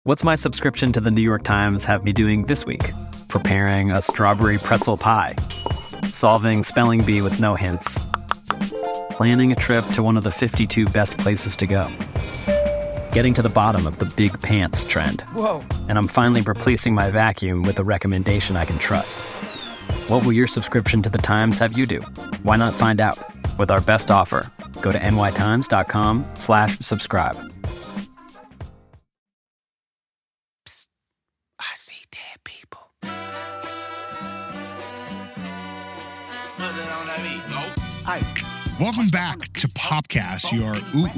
What's my subscription to the New York Times have me doing this week? Preparing a strawberry pretzel pie. Solving spelling bee with no hints. Planning a trip to one of the 52 best places to go. Getting to the bottom of the big pants trend. Whoa. And I'm finally replacing my vacuum with a recommendation I can trust. What will your subscription to the Times have you do? Why not find out? With our best offer, go to nytimes.com/subscribe. Psst. I see dead people. Welcome back to Popcast, your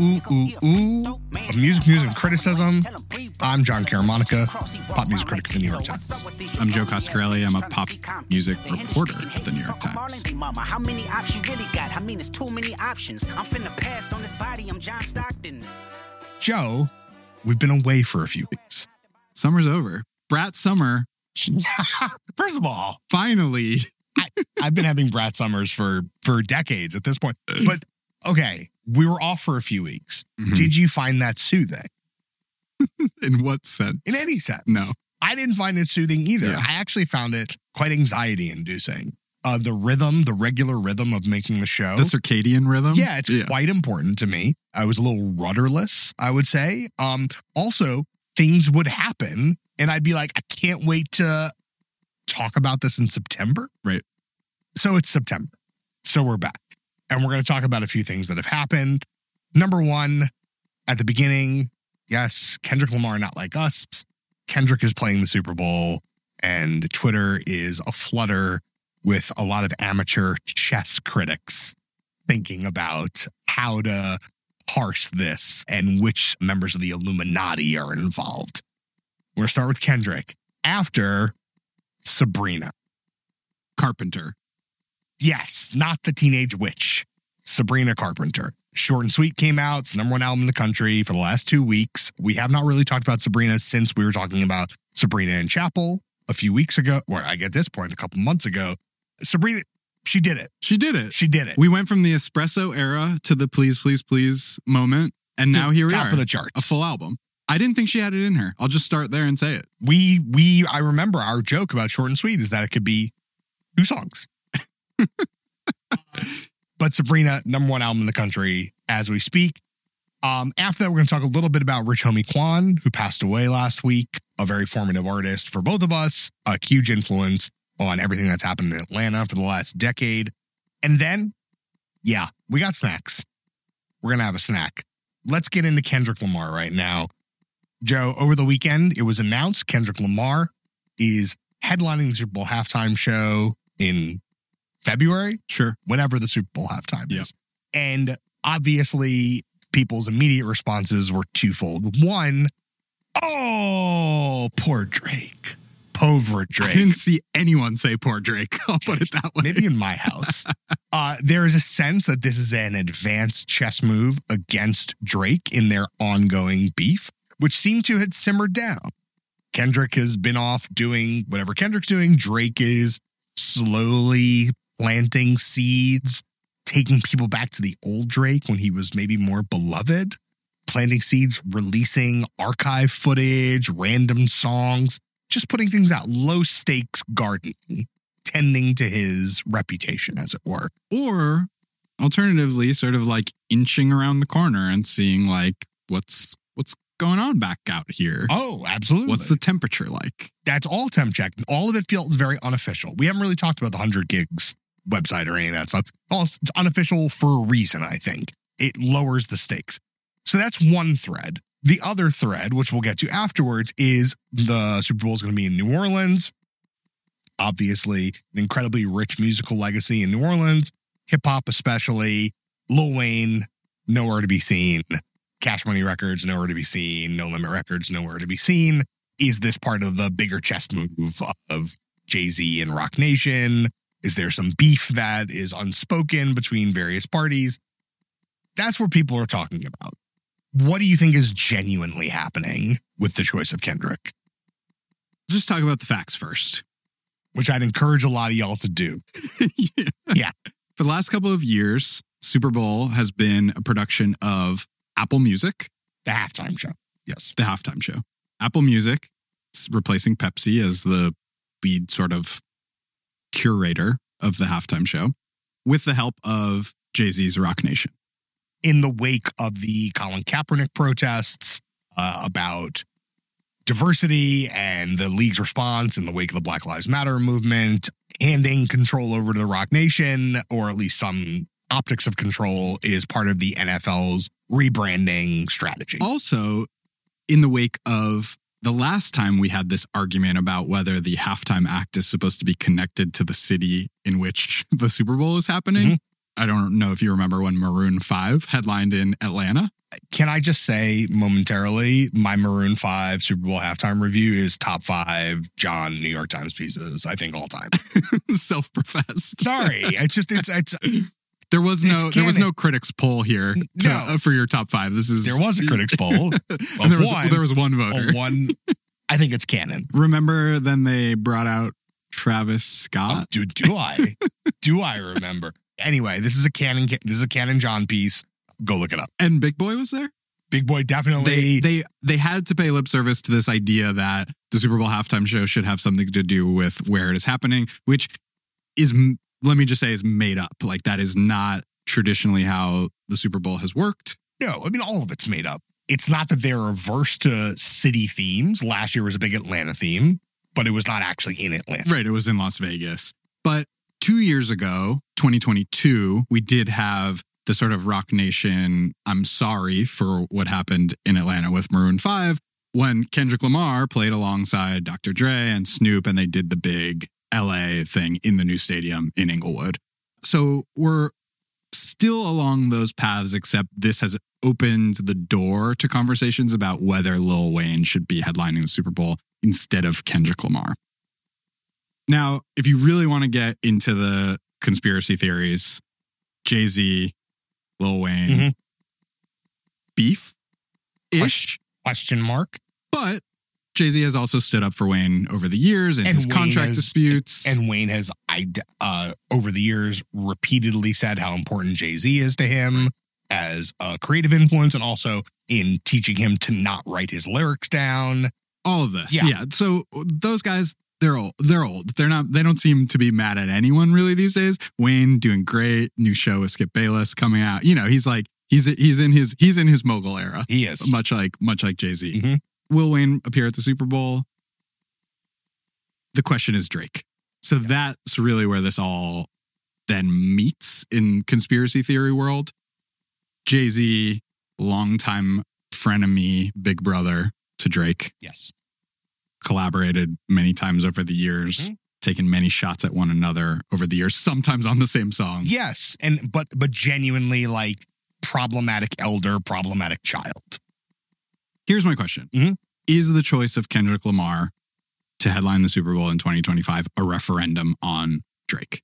of music news and criticism. I'm John Caramonica, pop music critic at the New York Times. I'm Joe Coscarelli. I'm a pop music reporter at the New York Times. How many options you really got? I mean, it's too many options. I'm finna pass on this body. I'm John Stockton. Joe, we've been away for a few weeks. Summer's over. Brat Summer. First of all, finally. I've been having Brat Summers for decades at this point. But, okay, we were off for a few weeks. Mm-hmm. Did you find that soothing? In what sense? In any sense. No. I didn't find it soothing either. Yeah. I actually found it quite anxiety-inducing. The regular rhythm of making the show. The circadian rhythm? Yeah, it's quite important to me. I was a little rudderless, I would say. Also, things would happen, and I'd be like, I can't wait to talk about this in September. Right. So it's September. So we're back. And we're going to talk about a few things that have happened. Number one, at the beginning, yes, Kendrick Lamar, not like us. Kendrick is playing the Super Bowl, and Twitter is aflutter with a lot of amateur chess critics thinking about how to parse this and which members of the Illuminati are involved. We're going to start with Kendrick. After Sabrina Carpenter. Yes, not the Teenage Witch. Sabrina Carpenter. Short and Sweet came out. It's the #1 album in the country for the last 2 weeks. We have not really talked about Sabrina since we were talking about Sabrina in Chapel a few weeks ago, or I get this point, a couple months ago. Sabrina, she did it. She did it. She did it. We went from the espresso era to the please, please, please moment, and now here we are. Top of the charts. A full album. I didn't think she had it in her. I'll just start there and say it. I remember our joke about Short and Sweet is that it could be 2 songs. But Sabrina, #1 album in the country as we speak. After that, we're going to talk a little bit about Rich Homie Quan, who passed away last week. A very formative artist for both of us. A huge influence on everything that's happened in Atlanta for the last decade. And then, we got snacks. We're going to have a snack. Let's get into Kendrick Lamar right now. Joe, over the weekend, it was announced Kendrick Lamar is headlining the Super Bowl halftime show in February? Sure. Whenever the Super Bowl halftime is. And obviously, people's immediate responses were twofold. One, oh, poor Drake. Pauvre Drake. I didn't see anyone say poor Drake. I'll put it that way. Maybe in my house. There is a sense that this is an advanced chess move against Drake in their ongoing beef, which seemed to have simmered down. Kendrick has been off doing whatever Kendrick's doing. Drake is slowly planting seeds, taking people back to the old Drake when he was maybe more beloved, planting seeds, releasing archive footage, random songs, just putting things out, low stakes gardening, tending to his reputation, as it were. Or alternatively, sort of like inching around the corner and seeing like what's going on back out here. Oh, absolutely. What's the temperature like? That's all temp check. All of it feels very unofficial. We haven't really talked about the 100 Gigs website or any of that stuff. It's unofficial for a reason, I think. It lowers the stakes. So that's one thread. The other thread, which we'll get to afterwards, is the Super Bowl is going to be in New Orleans. Obviously, an incredibly rich musical legacy in New Orleans. Hip-hop especially. Lil Wayne, nowhere to be seen. Cash Money Records, nowhere to be seen. No Limit Records, nowhere to be seen. Is this part of the bigger chess move of Jay-Z and Rock Nation? Is there some beef that is unspoken between various parties? That's what people are talking about. What do you think is genuinely happening with the choice of Kendrick? Just talk about the facts first. Which I'd encourage a lot of y'all to do. Yeah. For the last couple of years, Super Bowl has been a production of Apple Music. The halftime show. Yes. The halftime show. Apple Music is replacing Pepsi as the lead sort of curator of the halftime show with the help of Jay-Z's Rock Nation. In the wake of the Colin Kaepernick protests about diversity and the league's response in the wake of the Black Lives Matter movement, handing control over to the Rock Nation, or at least some optics of control, is part of the NFL's rebranding strategy. Also, in the wake of the last time we had this argument about whether the halftime act is supposed to be connected to the city in which the Super Bowl is happening. Mm-hmm. I don't know if you remember when Maroon 5 headlined in Atlanta. Can I just say momentarily, my Maroon 5 Super Bowl halftime review is top 5 John New York Times pieces, I think, all time. Self-professed. Sorry. It's There was no critics poll here for your top 5. There was a critics poll. There was one voter. I think it's canon. Remember then they brought out Travis Scott? Oh, do I remember? Anyway, this is a canon John piece. Go look it up. And Big Boy was there? Big Boy definitely. They had to pay lip service to this idea that the Super Bowl halftime show should have something to do with where it is happening, which is, let me just say, is made up. Like, that is not traditionally how the Super Bowl has worked. No, I mean, all of it's made up. It's not that they're averse to city themes. Last year was a big Atlanta theme, but it was not actually in Atlanta. Right, it was in Las Vegas. But 2 years ago, 2022, we did have the sort of Rock Nation, I'm sorry for what happened in Atlanta with Maroon 5, when Kendrick Lamar played alongside Dr. Dre and Snoop, and they did the big LA thing in the new stadium in Inglewood. So we're still along those paths, except this has opened the door to conversations about whether Lil Wayne should be headlining the Super Bowl instead of Kendrick Lamar. Now, if you really want to get into the conspiracy theories, Jay-Z, Lil Wayne, beef-ish. Question mark. But Jay-Z has also stood up for Wayne over the years in his contract disputes. And Wayne has, over the years, repeatedly said how important Jay-Z is to him as a creative influence, and also in teaching him to not write his lyrics down. All of this. Yeah. So those guys, they're old. They don't seem to be mad at anyone really these days. Wayne doing great. New show with Skip Bayless coming out. You know, he's in his mogul era. He is. Much like Jay-Z. Mm-hmm. Will Wayne appear at the Super Bowl? The question is Drake. So that's really where this all then meets in conspiracy theory world. Jay-Z, longtime frenemy, big brother to Drake. Yes. Collaborated many times over the years, taken many shots at one another over the years, sometimes on the same song. Yes. But genuinely like problematic elder, problematic child. Here's my question. Is the choice of Kendrick Lamar to headline the Super Bowl in 2025 a referendum on Drake?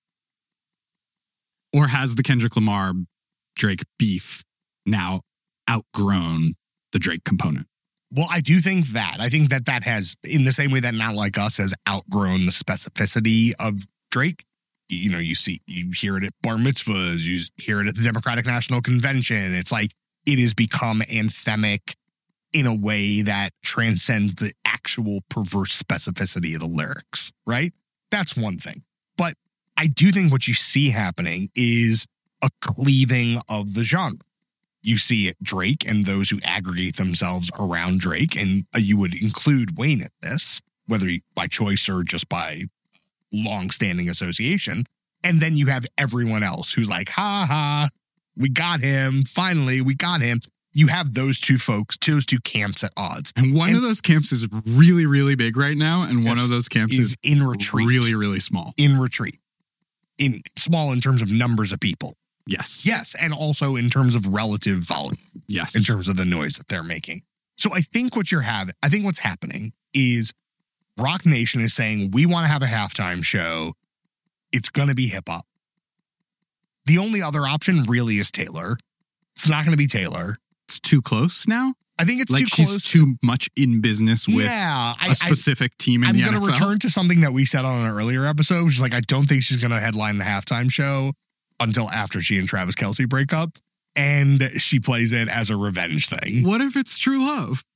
Or has the Kendrick Lamar-Drake beef now outgrown the Drake component? Well, I do think that. I think that has, in the same way that Not Like Us has outgrown the specificity of Drake. You know, you hear it at bar mitzvahs, you hear it at the Democratic National Convention. It's like it has become anthemic in a way that transcends the actual perverse specificity of the lyrics, right? That's one thing. But I do think what you see happening is a cleaving of the genre. You see it, Drake and those who aggregate themselves around Drake, and you would include Wayne in this, whether by choice or just by long-standing association. And then you have everyone else who's like, ha ha, we got him. Finally, we got him. You have those two camps at odds. And one of those camps is really, really big right now. And one of those camps is in retreat. Really, really small. In retreat. In small in terms of numbers of people. Yes. Yes. And also in terms of relative volume. Yes. In terms of the noise that they're making. So I think what's happening is Rock Nation is saying, we want to have a halftime show. It's going to be hip hop. The only other option really is Taylor. It's not going to be Taylor. It's too close now? I think it's like too close. She's too much in business with a specific team in the NFL. I'm going to return to something that we said on an earlier episode, which is like, I don't think she's going to headline the halftime show until after she and Travis Kelce break up. And she plays it as a revenge thing. What if it's true love?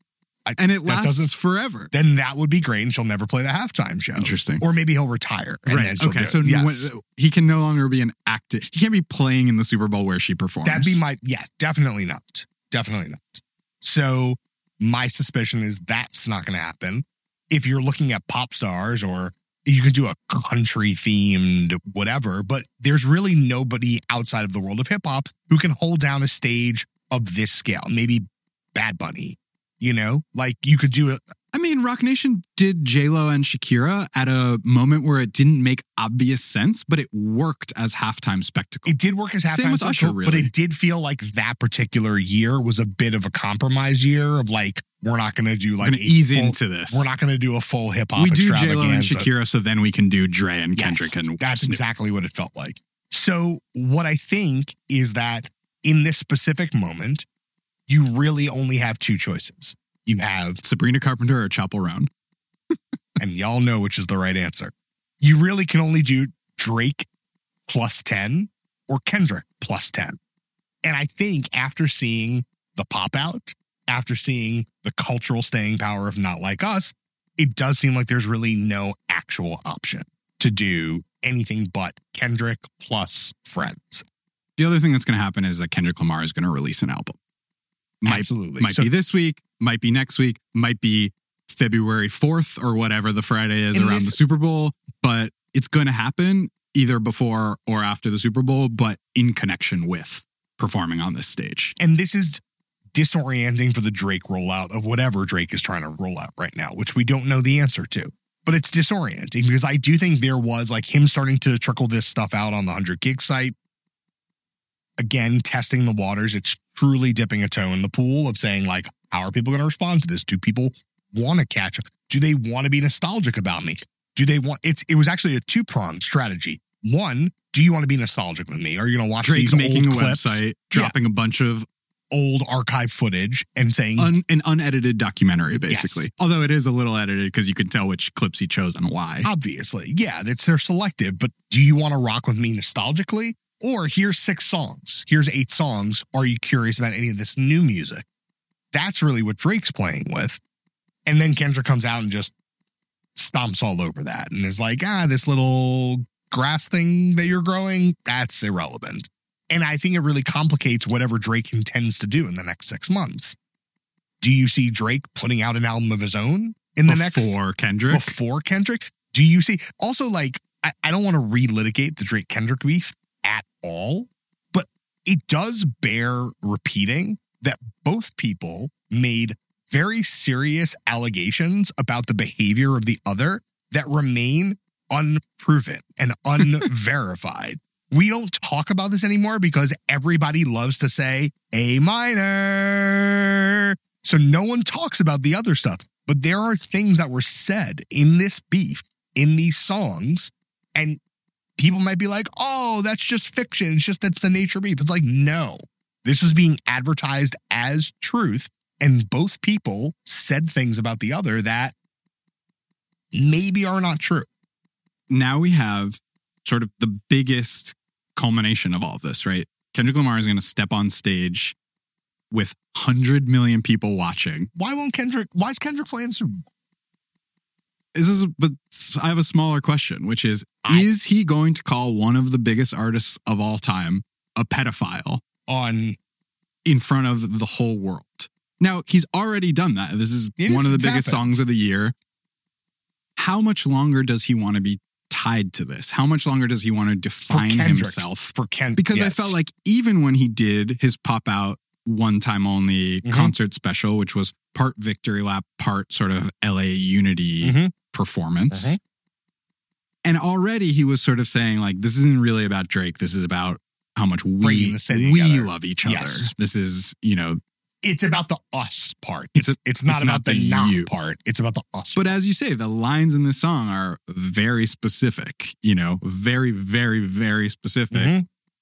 And it that lasts forever. Then that would be great, and she'll never play the halftime show. Interesting. Or maybe he'll retire. And then she'll Okay. do it. So Yes. he can no longer be an active. He can't be playing in the Super Bowl where she performs. That'd be yes, definitely not. Definitely not. So my suspicion is that's not going to happen. If you're looking at pop stars, or you can do a country themed whatever, but there's really nobody outside of the world of hip hop who can hold down a stage of this scale. Maybe Bad Bunny, like you could do it. I mean, Rock Nation did J-Lo and Shakira at a moment where it didn't make obvious sense, but it worked as halftime spectacle. It did work as halftime Same with spectacle, Usher, really. but it did feel like that particular year was a bit of a compromise year of like, we're not going to do like We're going to ease into this. We're not going to do a full hip hop We do extravaganza. J-Lo and Shakira, so then we can do Dre and Kendrick. Yes, And that's Snoop. exactly what it felt like. So what I think is that in this specific moment, you really only have two choices. You have, Sabrina Carpenter or Chapel Roan. and y'all know which is the right answer. You really can only do Drake plus 10 or Kendrick plus 10. And I think after seeing the pop out, after seeing the cultural staying power of Not Like Us, it does seem like there's really no actual option to do anything but Kendrick plus Friends. The other thing that's going to happen is that Kendrick Lamar is going to release an album. Absolutely. Might be this week, might be next week, might be February 4th or whatever the Friday is around the Super Bowl, but it's going to happen either before or after the Super Bowl, but in connection with performing on this stage. And this is disorienting for the Drake rollout of whatever Drake is trying to roll out right now, which we don't know the answer to. But it's disorienting because I do think there was like him starting to trickle this stuff out on the 100 gig site. Again, testing the waters. It's truly dipping a toe in the pool of saying like, how are people going to respond to this? Do people want to catch up? Do they want to be nostalgic about me? Do they want, it was actually a two-pronged strategy. One, do you want to be nostalgic with me? Are you going to watch Drake these making old a clips? website, dropping a bunch of Old archive footage and saying an unedited documentary, basically. Yes. Although it is a little edited because you can tell which clips he chose and why. obviously, yeah, they're selective, but do you want to rock with me nostalgically? Or here's 6 songs, here's 8 songs. Are you curious about any of this new music? That's really what Drake's playing with. And then Kendrick comes out and just stomps all over that and is like, this little grass thing that you're growing, that's irrelevant. And I think it really complicates whatever Drake intends to do in the next 6 months. Do you see Drake putting out an album of his own in the next Before Kendrick? Do you see also like I don't want to relitigate the Drake Kendrick beef at all, but it does bear repeating that both people made very serious allegations about the behavior of the other that remain unproven and unverified. We don't talk about this anymore because everybody loves to say A minor. So no one talks about the other stuff. But there are things that were said in this beef, in these songs, and people might be like, oh, that's just fiction. It's just that's the nature of beef. It's like, no, this was being advertised as truth. And both people said things about the other that maybe are not true. Now we have sort of the biggest culmination of all of this, right? Kendrick Lamar is going to step on stage with 100 million people watching. Why is Kendrick playing Super Bowl? But I have a smaller question, which is he going to call one of the biggest artists of all time a pedophile in front of the whole world? Now, he's already done that. This is one of the biggest songs of the year. How much longer does he want to be tied to this? How much longer does he want to define himself? Because I felt like even when he did his pop out one time only concert special, which was part victory lap, part sort of LA Unity performance. And already he was sort of saying like, this isn't really about Drake. This is about how much we love each other. Yes. This is, it's about the us part. It's not about the not part. It's about the us But part. as you say, the lines in this song are very specific, very, very, very specific,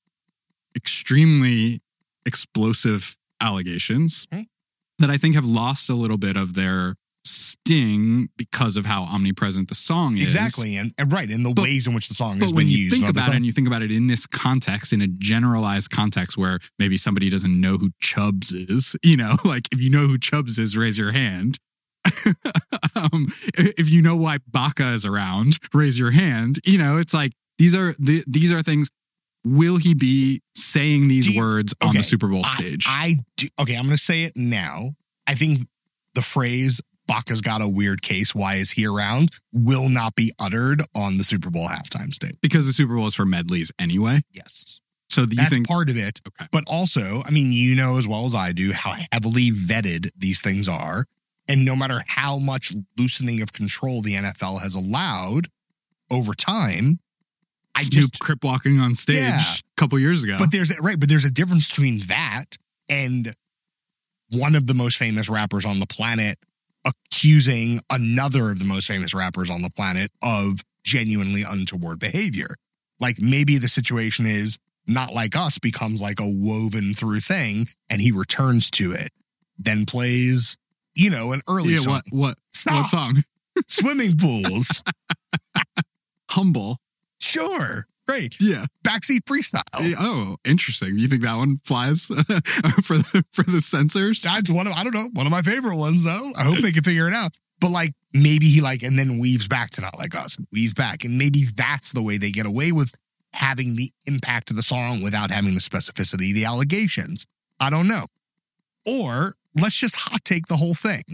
extremely explosive allegations that I think have lost a little bit of their sting because of how omnipresent the song is. Exactly. And the ways in which the song has But when been you used. think about it and you think about it in this context, in a generalized context where maybe somebody doesn't know who Chubbs is, like if you know who Chubbs is, raise your hand. If you know why Baka is around, raise your hand. You know, it's like these are things. Will he be saying these words on the Super Bowl stage? I do. Okay, I'm going to say it now. I think the phrase "Baka's got a weird case. Why is he around?" will not be uttered on the Super Bowl halftime stage because the Super Bowl is for medleys anyway. Yes. So do you think part of it? Okay. But also, I mean, you know as well as I do how heavily vetted these things are, and no matter how much loosening of control the NFL has allowed over time. Snoop crip walking on stage a couple years ago. But there's a difference between that and one of the most famous rappers on the planet accusing another of the most famous rappers on the planet of genuinely untoward behavior. Like maybe the situation is Not Like Us becomes like a woven through thing and he returns to it, then plays, an early song. What song? Swimming pools. Humble. Sure. Great. Yeah. Backseat freestyle. Oh, interesting. You think that one flies for the censors? That's one of my favorite ones though. I hope they can figure it out. But like maybe he and then weaves back to Not Like Us, weaves back. And maybe that's the way they get away with having the impact of the song without having the specificity, the allegations. I don't know. Or let's just hot take the whole thing.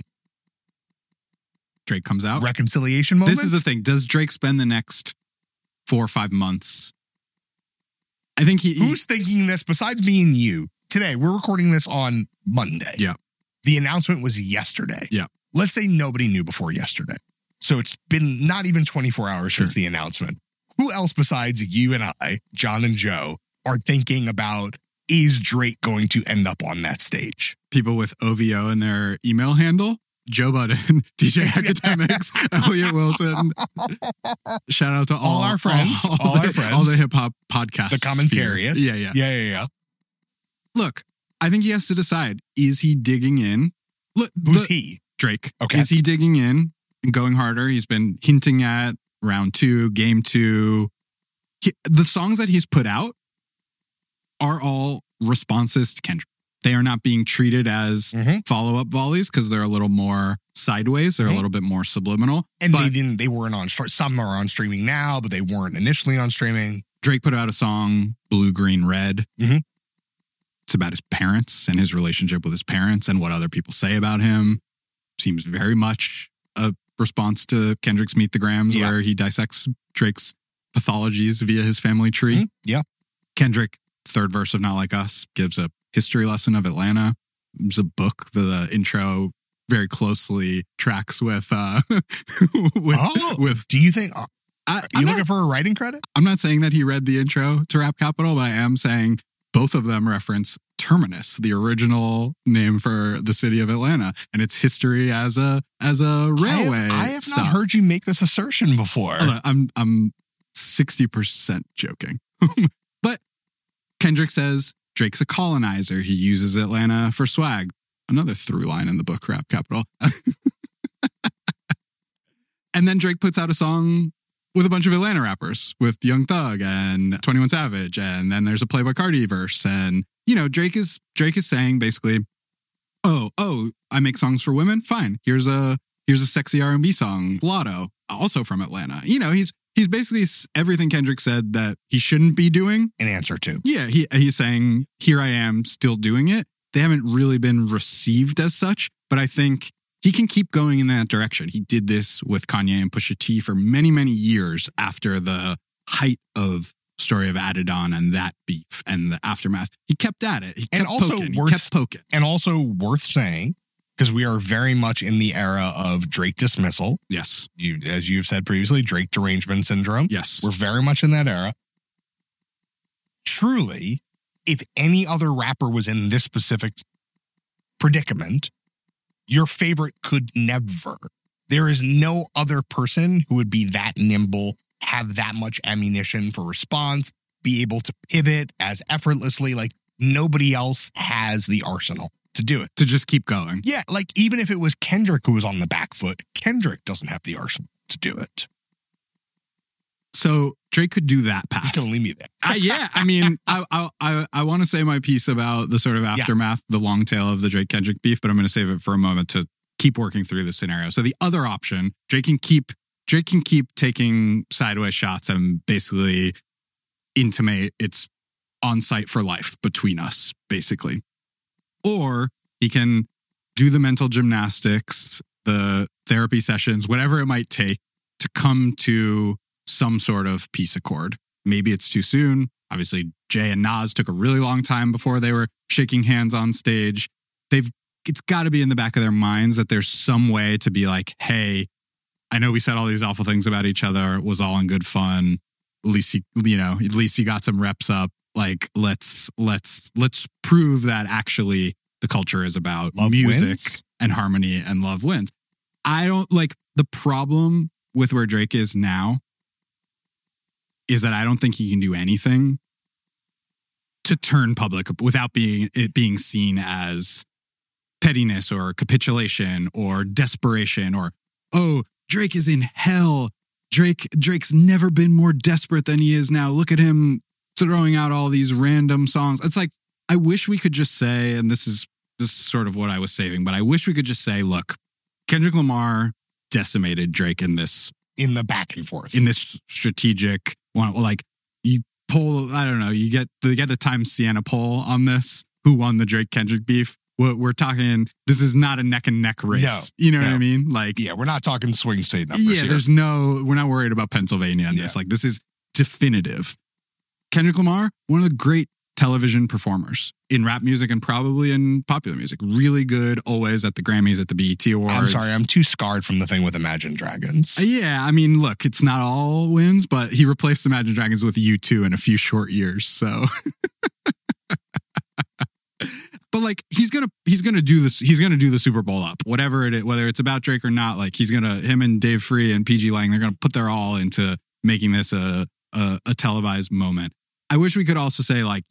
Drake comes out. Reconciliation moment. This is the thing. Does Drake spend the next 4 or 5 months? I think who's thinking this besides me and you? Today, we're recording this on Monday. Yeah. The announcement was yesterday. Yeah. Let's say nobody knew before yesterday. So it's been not even 24 hours since the announcement. Who else besides you and I, John and Joe, are thinking about, is Drake going to end up on that stage? People with OVO in their email handle. Joe Budden, DJ Academics, Elliot Wilson. Shout out to all our friends. All the hip hop podcasts. The commentariat. Yeah. Look, I think he has to decide. Is he digging in? Look, who's he? Drake. Okay. Is he digging in and going harder? He's been hinting at round 2, game 2. The songs that he's put out are all responses to Kendrick. They are not being treated as follow-up volleys because they're a little more sideways. They're a little bit more subliminal. And they weren't on, some are on streaming now, but they weren't initially on streaming. Drake put out a song, Blue, Green, Red. Mm-hmm. It's about his parents and his relationship with his parents and what other people say about him. Seems very much a response to Kendrick's Meet the Grams, where he dissects Drake's pathologies via his family tree. Mm-hmm. Yeah. Kendrick, third verse of Not Like Us, gives a history lesson of Atlanta. There's a book. The intro very closely tracks with. With. Do you think? Are you looking for a writing credit? I'm not saying that he read the intro to Rap Capital, but I am saying both of them reference Terminus, the original name for the city of Atlanta, and its history as a railway. I have not heard you make this assertion before. I'm 60% joking, but Kendrick says Drake's a colonizer. He uses Atlanta for swag. Another through line in the book, Rap Capital. And then Drake puts out a song with a bunch of Atlanta rappers, with Young Thug and 21 Savage. And then there's a Playboi Carti verse. And, Drake is saying basically, oh, I make songs for women? Fine. Here's a sexy R&B song, Lotto, also from Atlanta. He's basically everything Kendrick said that he shouldn't be doing. An answer to. Yeah, he's saying, here I am still doing it. They haven't really been received as such, but I think he can keep going in that direction. He did this with Kanye and Pusha T for many, many years after the height of Story of Adidon and that beef and the aftermath. He kept at it. He kept poking. And also worth saying, because we are very much in the era of Drake dismissal. Yes. As you've said previously, Drake derangement syndrome. Yes. We're very much in that era. Truly, if any other rapper was in this specific predicament, your favorite could never. There is no other person who would be that nimble, have that much ammunition for response, be able to pivot as effortlessly. Like nobody else has the arsenal to do it. To just keep going. Yeah, like even if it was Kendrick who was on the back foot, Kendrick doesn't have the arsenal to do it. So Drake could do that path. Just gonna leave me there. Yeah, I mean, I want to say my piece about the sort of aftermath, the long tail of the Drake Kendrick beef, but I'm going to save it for a moment to keep working through the scenario. So the other option, Drake can keep taking sideways shots and basically intimate it's on site for life between us, basically. Or he can do the mental gymnastics, the therapy sessions, whatever it might take to come to some sort of peace accord. Maybe it's too soon. Obviously, Jay and Nas took a really long time before they were shaking hands on stage. It's got to be in the back of their minds that there's some way to be like, hey, I know we said all these awful things about each other. It was all in good fun. At least you got some reps up. Like, let's prove that actually the culture is about Love music wins. and harmony, and love wins. I don't like the problem with where Drake is now is that I don't think he can do anything to turn public without it being seen as pettiness or capitulation or desperation or, oh, Drake is in hell. Drake's never been more desperate than he is now. Look at him throwing out all these random songs. It's like, I wish we could just say, and this is sort of what I was saving, but I wish we could just say, look, Kendrick Lamar decimated Drake in the back and forth. In this strategic one. Like, you poll, I don't know, you get the Times Siena poll on this, who won the Drake Kendrick beef. We're talking, this is not a neck and neck race. No, you know what I mean? Like, yeah, we're not talking swing state numbers. Yeah, here. We're not worried about Pennsylvania on this. Like, this is definitive. Kendrick Lamar, one of the great television performers in rap music and probably in popular music. Really good, always at the Grammys, at the BET Awards. I'm sorry, I'm too scarred from the thing with Imagine Dragons. Yeah, I mean, look, it's not all wins, but he replaced Imagine Dragons with U2 in a few short years, so... But like, he's gonna do this. He's gonna do the Super Bowl up, whatever it is, whether it's about Drake or not. Like, him and Dave Free and PG Lang, they're gonna put their all into making this a televised moment. I wish we could also say, like,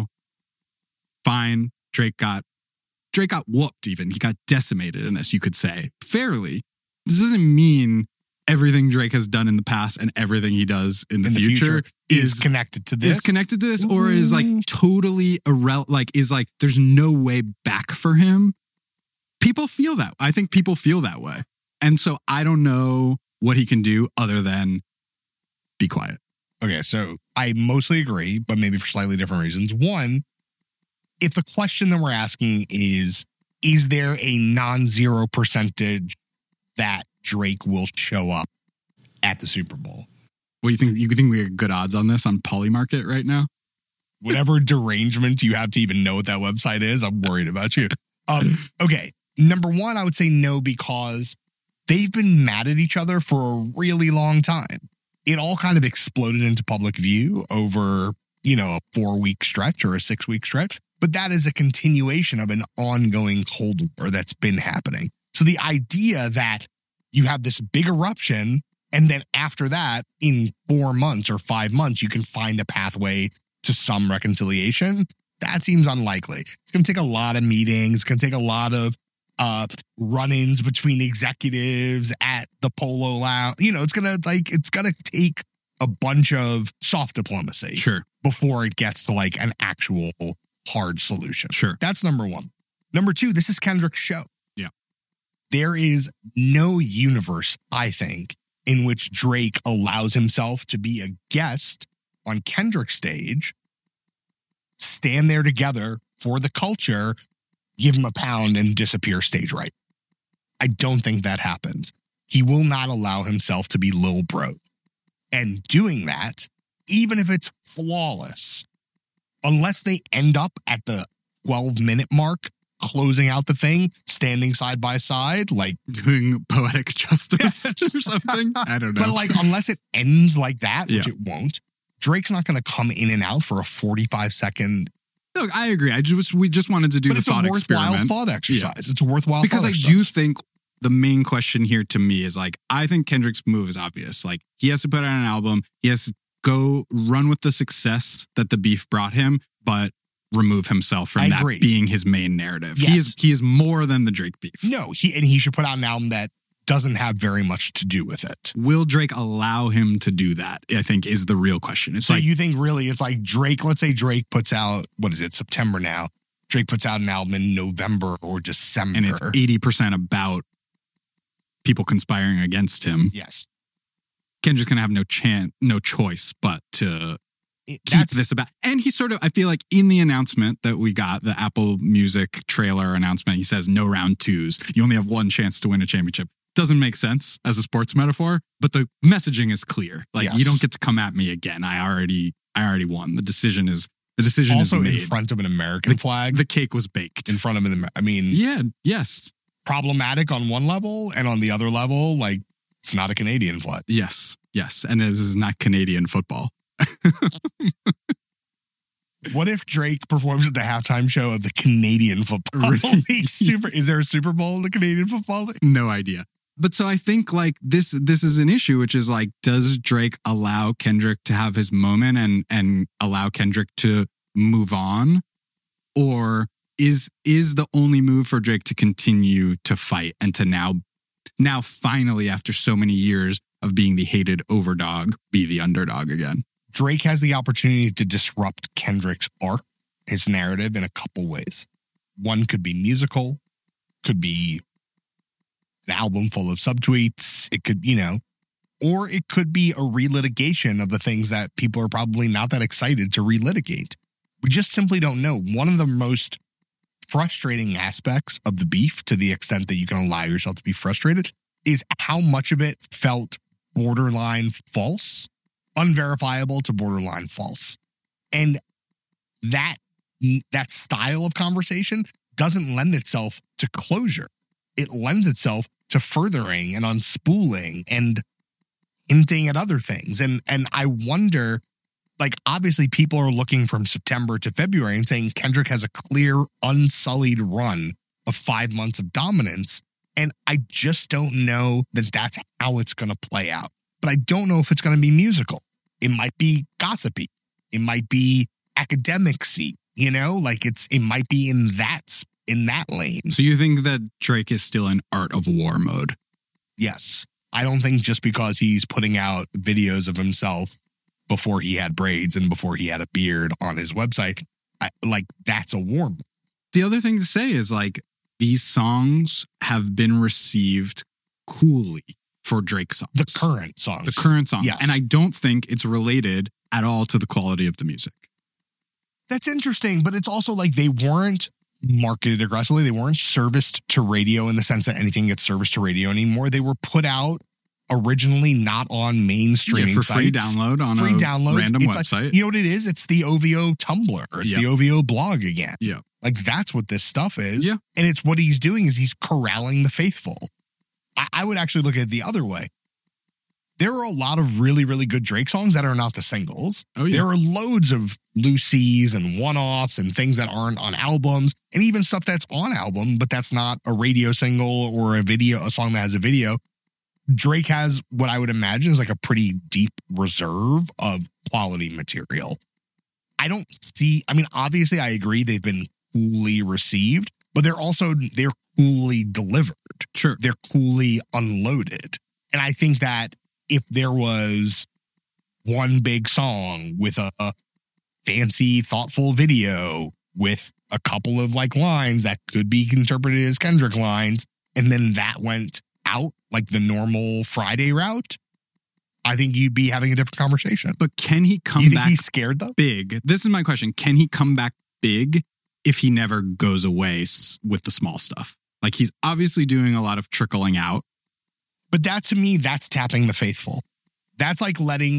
fine, Drake got whooped. Even he got decimated in this. You could say fairly. This doesn't mean everything Drake has done in the past and everything he does in the future is connected to this. Or is like totally irrelevant. Like, is like, there's no way back for him. People feel that. I think people feel that way. And so I don't know what he can do other than be quiet. Okay, so I mostly agree, but maybe for slightly different reasons. One, if the question that we're asking is there a non-zero percentage that Drake will show up at the Super Bowl? What do you think? You think we have good odds on this on Polymarket right now? Whatever derangement you have to even know what that website is, I'm worried about you. Okay, number one, I would say no, because they've been mad at each other for a really long time. It all kind of exploded into public view over, a 4-week stretch or a 6-week stretch. But that is a continuation of an ongoing Cold War that's been happening. So the idea that you have this big eruption, and then after that, in 4 months or 5 months, you can find a pathway to some reconciliation, that seems unlikely. It's going to take a lot of meetings. It's going to take a lot of run-ins between executives at the Polo Lounge. It's going to take a bunch of soft diplomacy. Sure. Before it gets to like an actual hard solution. Sure. That's number one. Number two, this is Kendrick's show. Yeah. There is no universe, I think, in which Drake allows himself to be a guest on Kendrick's stage, stand there together for the culture, give him a pound and disappear stage right. I don't think that happens. He will not allow himself to be Lil Bro. And doing that, even if it's flawless, unless they end up at the 12-minute mark, closing out the thing, standing side by side, like doing poetic justice or something. I don't know. But like, unless it ends like that, which Yeah. it won't, Drake's not going to come in and out for a 45-second. Look, I agree. We just wanted to do But the it's a thought worthwhile experiment. thought exercise. It's a worthwhile Because thought I exercise. do think the main question here to me is like, I think Kendrick's move is obvious. Like, he has to put out an album. He has to go run with the success that the beef brought him, but remove himself from I that agree. being his main narrative. Yes. He is more than the Drake beef. No, he should put out an album that doesn't have very much to do with it. Will Drake allow him to do that? I think is the real question. It's So like, you think really it's like Drake, let's say Drake puts out, what is it, September now. Drake puts out an album in November or December. and it's 80% about people conspiring against him. Yes. Kendrick's going to have no choice but to keep this about. And he sort of, I feel like in the announcement that we got, the Apple Music trailer announcement, he says no round twos. You only have one chance to win a championship. Doesn't make sense as a sports metaphor, but the messaging is clear. Like, you don't get to come at me again. I already won. The decision is also made. in front of an American flag. The cake was baked in front of an. I mean, yes. Problematic on one level, and on the other level, like, it's not a Canadian flag. Yes, and this is not Canadian football. What if Drake performs at the halftime show of the Canadian Football League? Is there a Super Bowl in the Canadian Football League? No idea. But so I think like this is an issue, which is like, does Drake allow Kendrick to have his moment and allow Kendrick to move on? Or is the only move for Drake to continue to fight and to now finally, after so many years of being the hated overdog, be the underdog again? Drake has the opportunity to disrupt Kendrick's arc, his narrative, in a couple ways. One could be musical, could be an album full of subtweets. It could, or it could be a relitigation of the things that people are probably not that excited to relitigate. We just simply don't know. One of the most frustrating aspects of the beef, to the extent that you can allow yourself to be frustrated, is how much of it felt borderline false, unverifiable to borderline false. And that style of conversation doesn't lend itself to closure. It lends itself to furthering and unspooling and hinting at other things. And I wonder, like, obviously people are looking from September to February and saying Kendrick has a clear, unsullied run of 5 months of dominance. And I just don't know that that's how it's going to play out. But I don't know if it's going to be musical. It might be gossipy. It might be academic-y, it might be in that lane. So you think that Drake is still in art of war mode? Yes. I don't think just because he's putting out videos of himself before he had braids and before he had a beard on his website, that's a war mode. The other thing to say is, like, these songs have been received coolly for Drake songs. The current songs. Yes. And I don't think it's related at all to the quality of the music. That's interesting, but it's also like they weren't marketed aggressively. They weren't serviced to radio in the sense that anything gets serviced to radio anymore. They were put out originally not on main streaming for sites. Free download on a random website. Like, you know what it is? It's the OVO Tumblr. It's the OVO blog again. Yeah. Like, that's what this stuff is. Yeah. And it's what he's doing is he's corralling the faithful. I would actually look at it the other way. There are a lot of really, really good Drake songs that are not the singles. Oh, yeah. There are loads of loosies and one-offs and things that aren't on albums, and even stuff that's on album, but that's not a radio single or a song that has a video. Drake has what I would imagine is like a pretty deep reserve of quality material. Obviously I agree they've been coolly received, but they're coolly delivered. Sure. They're coolly unloaded. And I think that if there was one big song with a fancy, thoughtful video with a couple of like lines that could be interpreted as Kendrick lines, and then that went out like the normal Friday route, I think you'd be having a different conversation. But can he come you think back he's scared though? Big? This is my question. Can he come back big if he never goes away with the small stuff? Like, he's obviously doing a lot of trickling out. But that, to me, that's tapping the faithful. That's like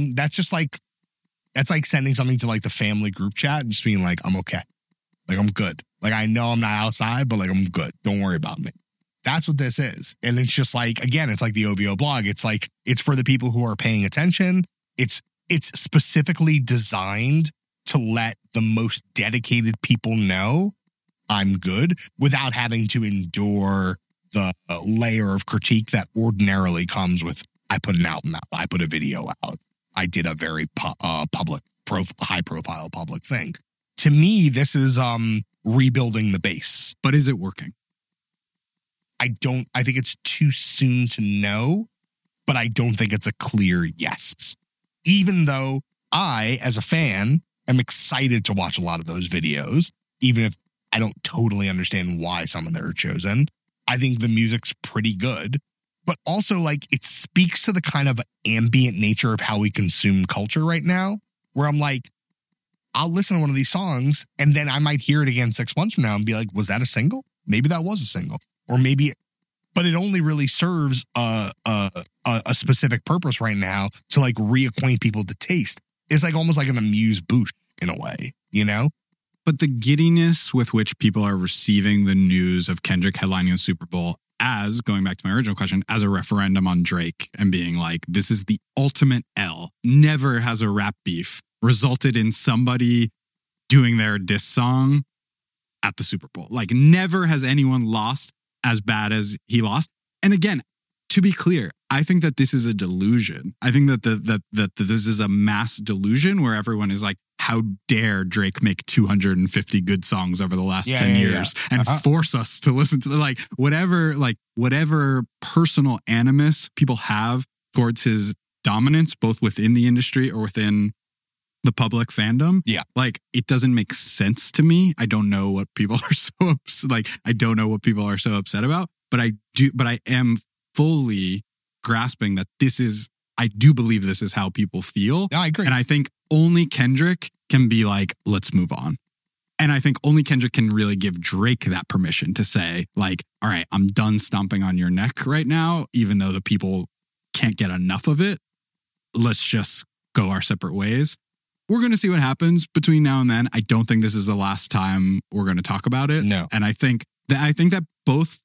sending something to like the family group chat and just being like, I'm okay. Like, I'm good. Like, I know I'm not outside, but like, I'm good. Don't worry about me. That's what this is. And it's just like, again, it's like the OVO blog. It's like, it's for the people who are paying attention. It's specifically designed to let the most dedicated people know I'm good without having to endure the layer of critique that ordinarily comes with, I put an album out, I put a video out, I did a very high profile public thing. To me, this is rebuilding the base. But is it working? I think it's too soon to know, but I don't think it's a clear yes. Even though I, as a fan, am excited to watch a lot of those videos, even if I don't totally understand why some of them are chosen. I think the music's pretty good. but also like it speaks to the kind of ambient nature of how we consume culture right now, where I'm like, I'll listen to one of these songs and then I might hear it again 6 months from now and be like, was that a single? Maybe that was a single, or maybe, but it only really serves a specific purpose right now to like reacquaint people to taste. It's like almost like an amuse-bouche in a way, you know? But the giddiness with which people are receiving the news of Kendrick headlining the Super Bowl as, going back to my original question, as a referendum on Drake and being like, this is the ultimate L. Never has a rap beef resulted in somebody doing their diss song at the Super Bowl. Like, never has anyone lost as bad as he lost. And again, to be clear, I think that this is a delusion. I think that that this is a mass delusion where everyone is like, how dare Drake make 250 good songs over the last 10 years and force us to listen to whatever personal animus people have towards his dominance, both within the industry or within the public fandom. Yeah. Like, it doesn't make sense to me. I don't know what people are so upset about, but I am fully grasping that I do believe this is how people feel. Yeah, I agree. And I think only Kendrick can be like, let's move on. And I think only Kendrick can really give Drake that permission to say, like, all right, I'm done stomping on your neck right now, even though the people can't get enough of it. Let's just go our separate ways. We're going to see what happens between now and then. I don't think this is the last time we're going to talk about it. No. And I think that both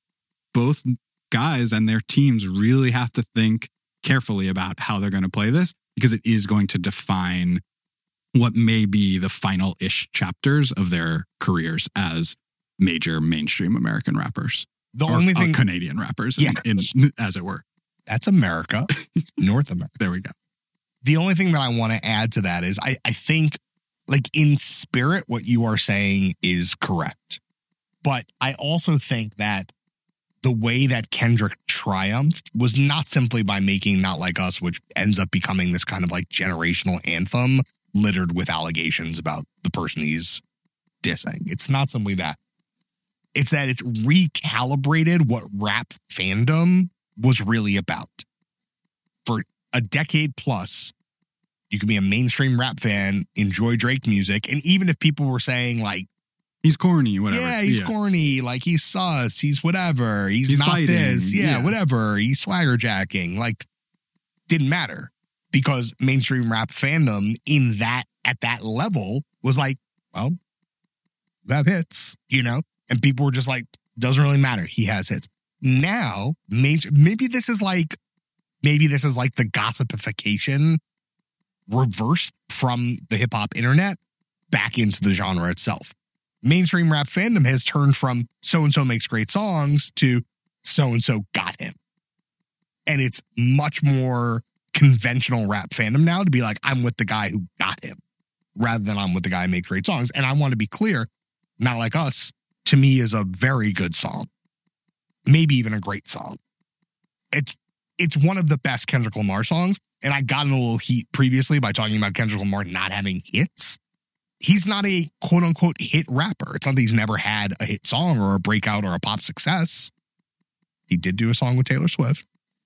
guys and their teams really have to think carefully about how they're going to play this, because it is going to define what may be the final-ish chapters of their careers as major mainstream American rappers. Canadian rappers, as it were. That's America. North America. There we go. The only thing that I want to add to that is I think, like, in spirit, what you are saying is correct. But I also think that the way that Kendrick triumphed was not simply by making Not Like Us, which ends up becoming this kind of like generational anthem littered with allegations about the person he's dissing. It's not simply that. It's that it's recalibrated what rap fandom was really about. For a decade plus, you can be a mainstream rap fan, enjoy Drake music, and even if people were saying like, he's corny, whatever. Yeah, he's corny, like he's sus, he's whatever, he's not biting, this, whatever, he's swagger jacking, like, didn't matter. Because mainstream rap fandom at that level was like, well, you have hits, you know? And people were just like, doesn't really matter, he has hits. Now, maybe this is like the gossipification reversed from the hip hop internet back into the genre itself. Mainstream rap fandom has turned from so-and-so makes great songs to so-and-so got him. And it's much more conventional rap fandom now to be like, I'm with the guy who got him, rather than I'm with the guy who makes great songs. And I want to be clear, Not Like Us, to me, is a very good song. Maybe even a great song. It's one of the best Kendrick Lamar songs. And I got in a little heat previously by talking about Kendrick Lamar not having hits. He's not a quote-unquote hit rapper. It's not that he's never had a hit song or a breakout or a pop success. He did do a song with Taylor Swift.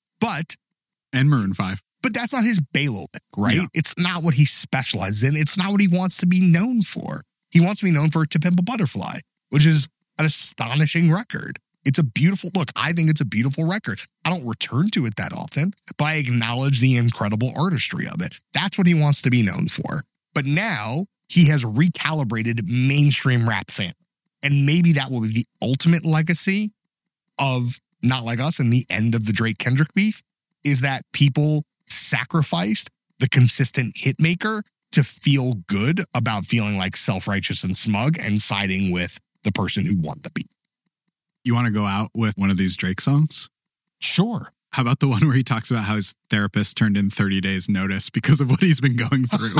And Maroon 5. But that's not his bailiwick, right? Yeah. It's not what he specializes in. It's not what he wants to be known for. He wants to be known for To Pimp a Butterfly, which is an astonishing record. It's a beautiful, look, I think it's a beautiful record. I don't return to it that often, but I acknowledge the incredible artistry of it. That's what he wants to be known for. But now he has recalibrated mainstream rap fan. And maybe that will be the ultimate legacy of Not Like Us and the end of the Drake-Kendrick beef, is that people sacrificed the consistent hit maker to feel good about feeling like self-righteous and smug and siding with the person who won the beef. You want to go out with one of these Drake songs? Sure. How about the one where he talks about how his therapist turned in 30 days notice because of what he's been going through?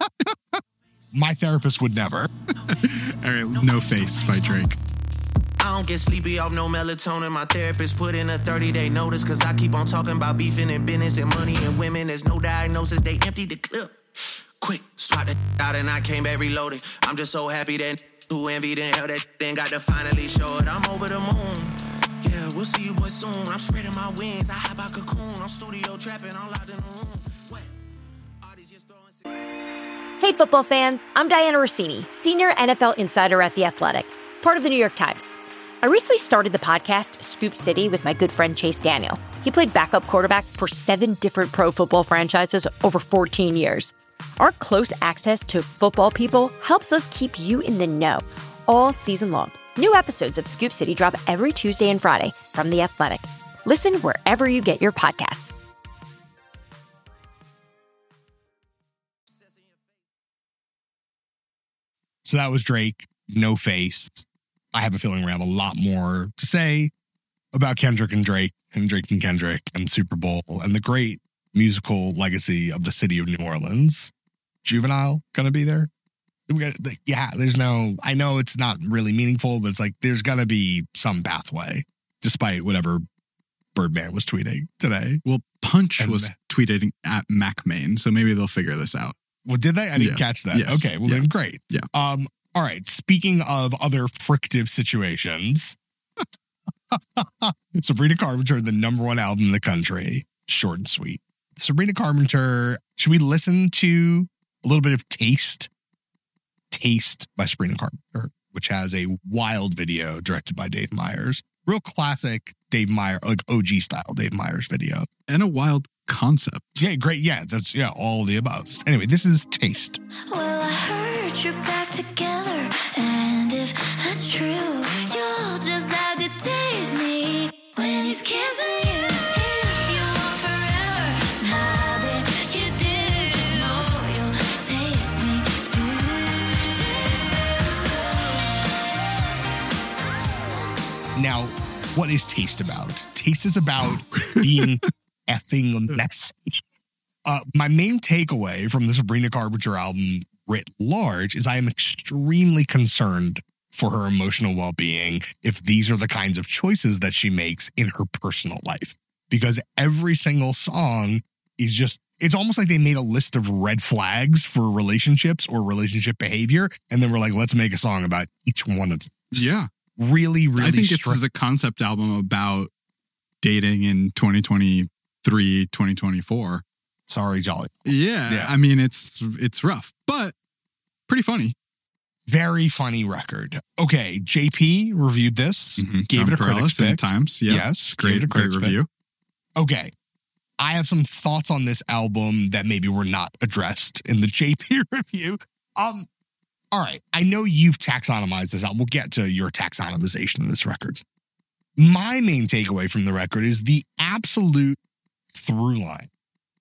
My therapist would never. All right, No Face by Drake. I don't get sleepy off no melatonin. My therapist put in a 30-day notice, cause I keep on talking about beefing and business and money and women. There's no diagnosis, they emptied the clip. Quick, swat the out and I came back reloaded. I'm just so happy that who envied and held that then got to finally show it. I'm over the moon. Yeah, We'll see you boys soon. I'm spreading my wings. I hop out cocoon. I'm studio trapping. I'm locked in the room. What? All these years throwing... Hey, football fans. I'm Diana Rossini, senior NFL insider at The Athletic, part of the New York Times. I recently started the podcast Scoop City with my good friend Chase Daniel. He played backup quarterback for 7 different pro football franchises over 14 years. Our close access to football people helps us keep you in the know all season long. New episodes of Scoop City drop every Tuesday and Friday from The Athletic. Listen wherever you get your podcasts. So that was Drake, No Face. I have a feeling we have a lot more to say about Kendrick and Drake and Kendrick and the Super Bowl and the great musical legacy of the city of New Orleans. Juvenile gonna be there? There's no, I know it's not really meaningful, but it's like there's gonna be some pathway, despite whatever Birdman was tweeting today. Well, Punch was tweeting at MacMain, so maybe they'll figure this out. Well, did they? I didn't catch that. Yes. Okay, well then great. Yeah. All right, speaking of other frictive situations, Sabrina Carpenter, the #1 album in the country, short and sweet. Sabrina Carpenter, should we listen to a little bit of Taste? Taste by Sabrina Carpenter, which has a wild video directed by Dave Meyers. Real classic Dave Meyers, like OG style Dave Meyers video. And a wild concept. Yeah, great. Yeah, that's all of the above. Anyway, this is Taste. Well, I heard you're back together, and if that's true, you'll just have to taste me when he's kissing you. If you want forever, I bet you do. Know you'll taste me too. Taste me too. Now, what is Taste about? Taste is about being effing messy. My main takeaway from the Sabrina Carpenter album writ large is I am extremely concerned for her emotional well-being if these are the kinds of choices that she makes in her personal life. Because every single song is just, it's almost like they made a list of red flags for relationships or relationship behavior. And then we're like, let's make a song about each one of them. Yeah. Really, really I think this is a concept album about dating in 2023, 2024. Sorry, Jolly. Yeah. I mean, it's rough, but pretty funny. Very funny record. Okay, JP reviewed this, gave John it a critic's pick. Times. Yeah. Yes, great review. Okay, I have some thoughts on this album that maybe were not addressed in the JP review. All right, I know you've taxonomized this album. We'll get to your taxonomization of this record. My main takeaway from the record is the absolute through line.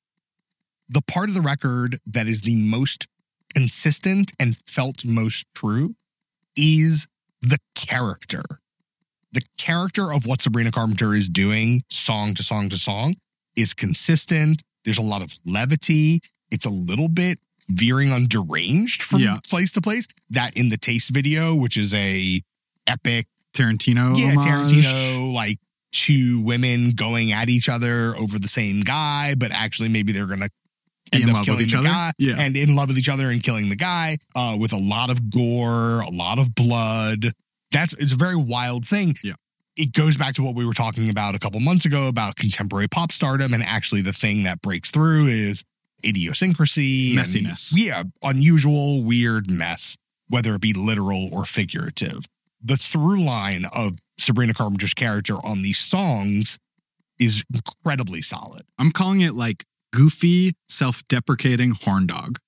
The part of the record that is the most consistent and felt most true is the character. The character of what Sabrina Carpenter is doing song to song to song is consistent. There's a lot of levity. It's a little bit veering on deranged from place to place. That in the Taste video, which is a epic Tarantino homage. Tarantino, like 2 women going at each other over the same guy, but actually maybe they're going to end up killing the guy and in love with each other and killing the guy with a lot of gore, a lot of blood. It's a very wild thing. Yeah. It goes back to what we were talking about a couple months ago about contemporary pop stardom. And actually the thing that breaks through is idiosyncrasy. Messiness. Unusual, weird mess, whether it be literal or figurative. The through line of Sabrina Carpenter's character on these songs is incredibly solid. I'm calling it like goofy, self-deprecating horn dog.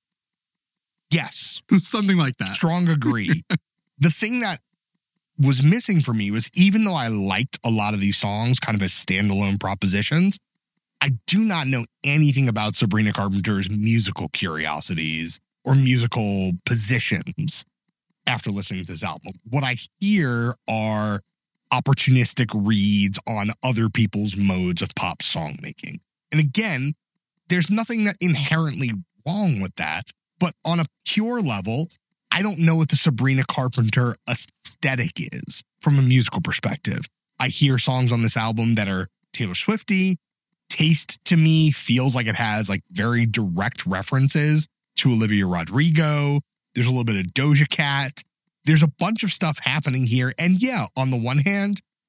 Yes. Something like that. Strong agree. The thing that was missing for me was, even though I liked a lot of these songs kind of as standalone propositions, I do not know anything about Sabrina Carpenter's musical curiosities or musical positions after listening to this album. What I hear are opportunistic reads on other people's modes of pop songmaking. And again, there's nothing that inherently wrong with that, but on a pure level, I don't know what the Sabrina Carpenter aesthetic is from a musical perspective. I hear songs on this album that are Taylor Swifty. Taste to me feels like it has like very direct references to Olivia Rodrigo. There's a little bit of Doja Cat. There's a bunch of stuff happening here. And yeah, on the one hand,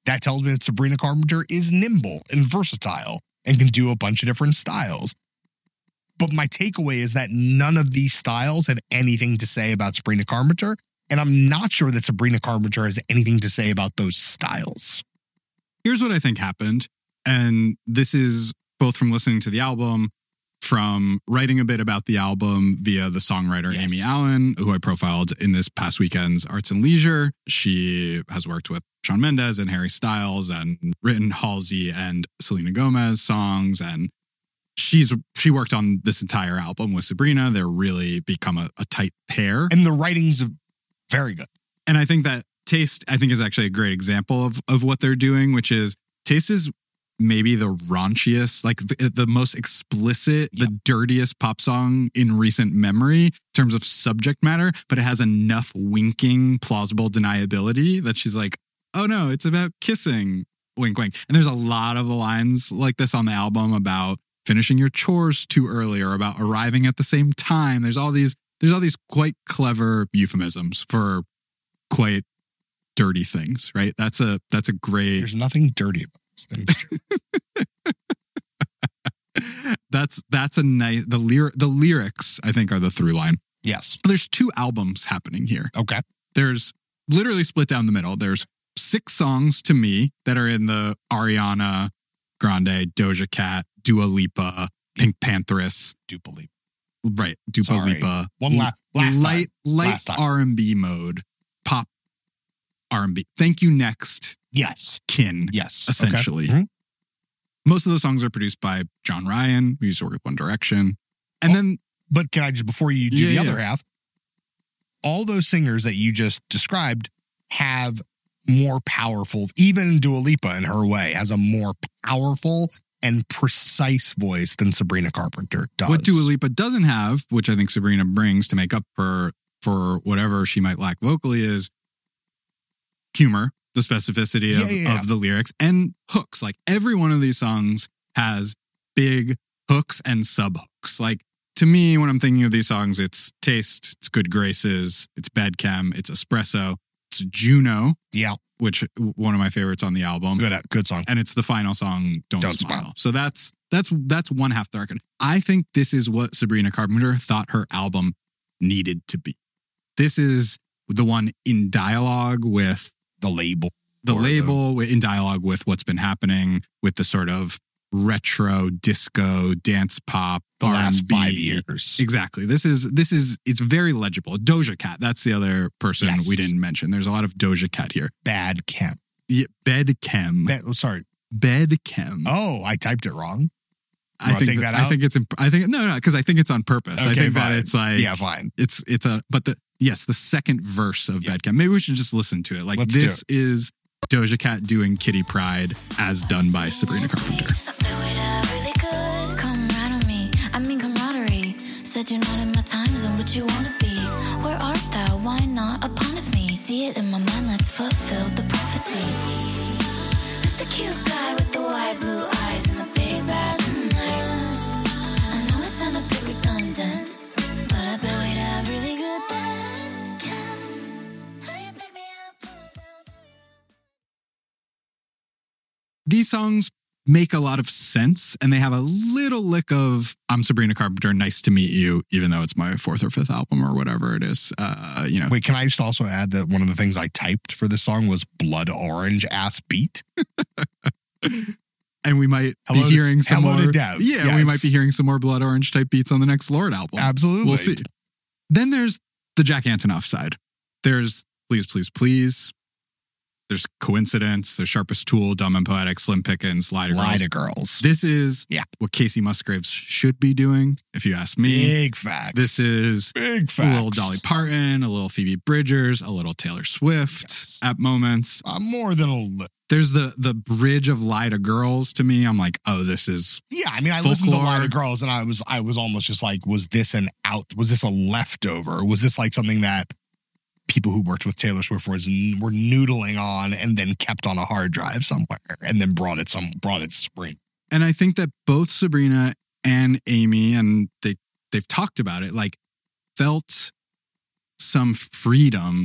That tells me that Sabrina Carpenter is nimble and versatile and can do a bunch of different styles. But my takeaway is that none of these styles have anything to say about Sabrina Carpenter, and I'm not sure that Sabrina Carpenter has anything to say about those styles. Here's what I think happened, and this is both from listening to the album, from writing a bit about the album via the songwriter Yes. Amy Allen, who I profiled in this past weekend's Arts and Leisure. She has worked with Shawn Mendes and Harry Styles and written Halsey and Selena Gomez songs. And she worked on this entire album with Sabrina. They're really become a tight pair. And the writing's very good. And I think that Taste, I think, is actually a great example of what they're doing, which is Taste is maybe the raunchiest, like the most explicit, the dirtiest pop song in recent memory in terms of subject matter, but it has enough winking, plausible deniability that she's like, oh no, it's about kissing, wink, wink. And there's a lot of the lines like this on the album about finishing your chores too early or about arriving at the same time. There's all these quite clever euphemisms for quite dirty things, right? That's a great. There's nothing dirty about this thing. That's a nice, the lyrics, I think, are the through line. Yes. There's 2 albums happening here. Okay. There's literally split down the middle. There's 6 songs to me that are in the Ariana Grande, Doja Cat, Dua Lipa, Pink Pantheress. Dua Lipa. Right. Dua Sorry. Lipa. One last light Last time. R&B mode. Pop R&B. Thank You Next. Yes. Kin. Yes. Essentially. Okay. Mhm. Most of the songs are produced by John Ryan, who used to work with One Direction. And then, But can I just, before you do Yeah, the yeah. other half, all those singers that you just described have more powerful, even Dua Lipa in her way, has a more powerful and precise voice than Sabrina Carpenter does. what Dua Lipa doesn't have, which I think Sabrina brings to make up for whatever she might lack vocally, is humor, the specificity of the lyrics, and hooks. Like every one of these songs has big hooks and sub hooks. Like to me, when I'm thinking of these songs, it's Taste, it's Good Graces, it's Bad Chem, it's Espresso, it's Juno, Yeah. which one of my favorites on the album. Good song. And it's the final song, Don't Smile. Smile. So that's one half the record. I think this is what Sabrina Carpenter thought her album needed to be. This is the one in dialogue with The label. in dialogue with what's been happening with the sort of retro disco dance pop The last R&B. 5 years. Exactly. This is it's very legible. Doja Cat, that's the other person Yes. we didn't mention. There's a lot of Doja Cat here. Bad Chem. Yeah, Bed Chem. Sorry. Bed Chem. Oh, I typed it wrong. I think take that I out? think it's no, because I think it's on purpose. I Okay, think that fine. it's like Yeah, fine. It's the second verse of Bad Chem. Maybe we should just listen to it. Like Let's do this is Doja Cat doing Kitty Pride as done by Sabrina Carpenter. I feel way that really good. Come right on me. I mean camaraderie. Said you're not in my time zone, but you wanna be. Where art thou? Why not upon with me? See it in my mind. Let's fulfill the prophecy. Who's the cute guy with the wide blue eyes and the big bad night? I know it sound a bit redundant, but I bet we'd have really good. These songs make a lot of sense, and they have a little lick of I'm Sabrina Carpenter, nice to meet you, even though it's my 4th or 5th album or whatever it is. Wait, can I just also add that one of the things I typed for this song was blood orange ass beat? And we might Hello be to- hearing some hello more. to Dev. Yeah, Yes. we might be hearing some more Blood Orange type beats on the next Lord album. Absolutely. We'll see. Then there's the Jack Antonoff side. There's Please, Please, Please. There's Coincidence. There's Sharpest Tool, Dumb and Poetic, Slim Pickens, Lie to Girls. Lie to Girls. This is Yeah. what Casey Musgraves should be doing, if you ask me. Big facts. This is big a facts. little Dolly Parton, a little Phoebe Bridgers, a little Taylor Swift Yes. at moments. More than a little. There's the bridge of Lie to Girls to me. I'm like, oh, this is Yeah, I mean, I listened to Folklore. Lie to Girls, and I was almost just like, was this a leftover? Was this like something that people who worked with Taylor Swift were noodling on and then kept on a hard drive somewhere and then brought it to spring? And I think that both Sabrina and Amy, and they've talked about it, like felt some freedom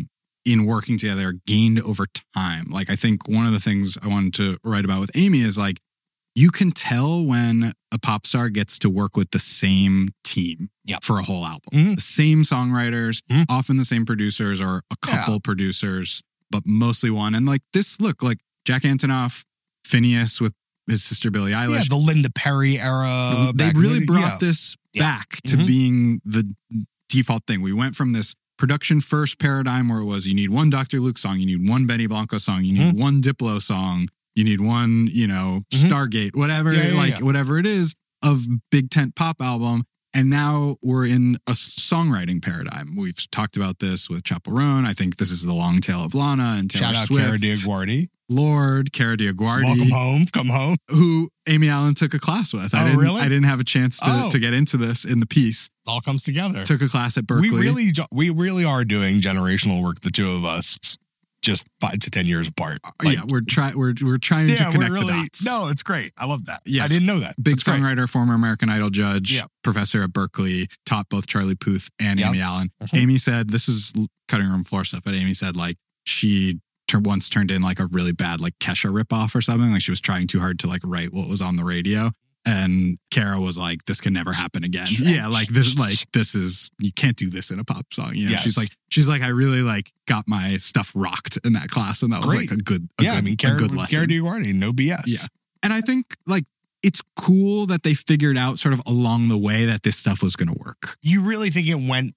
in working together gained over time. Like, I think one of the things I wanted to write about with Amy is like, you can tell when a pop star gets to work with the same team for a whole album. The same songwriters, often the same producers or a couple producers, but mostly one. And like this, look, like Jack Antonoff, Phineas with his sister Billie Eilish. Yeah, the Linda Perry era. They really brought this back to being the default thing. We went from this production first paradigm where it was you need one Dr. Luke song, you need one Benny Blanco song, you need one Diplo song, you need one, Stargate, whatever, whatever it is of big tent pop album. And now we're in a songwriting paradigm. We've talked about this with Chappell Roan. I think this is the long tail of Lana and Taylor Swift. Shout out Cara DioGuardi. Lord, Cara DioGuardi. Welcome home. Come home. Who Amy Allen took a class with. I didn't have a chance to get into this in the piece. It all comes together. Took a class at Berkeley. We really are doing generational work, the two of us, just 5 to 10 years apart. We're trying to connect the dots. No, it's great. I love that. Yes. I didn't know that. Big That's songwriter, great. former American Idol judge, professor at Berkeley, taught both Charlie Puth and Amy Allen. Amy said, this was cutting room floor stuff, but Amy said like she once turned in like a really bad like Kesha ripoff or something. Like she was trying too hard to like write what was on the radio. And Cara was like, this can never happen again. Yeah, this is, you can't do this in a pop song. You know, she's like, I really like got my stuff rocked in that class. And that was like a good lesson. Cara DioGuardi, no BS. Yeah. And I think like, it's cool that they figured out sort of along the way that this stuff was going to work. You really think it went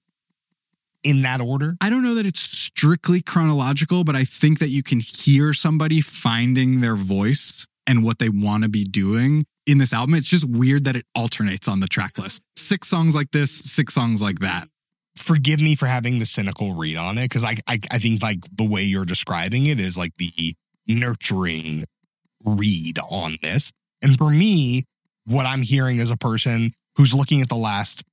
in that order? I don't know that it's strictly chronological, but I think that you can hear somebody finding their voice and what they want to be doing in this album. It's just weird that it alternates on the track list. 6 songs like this, 6 songs like that. Forgive me for having the cynical read on it, because I think like the way you're describing it is like the nurturing read on this. And for me, what I'm hearing as a person who's looking at the last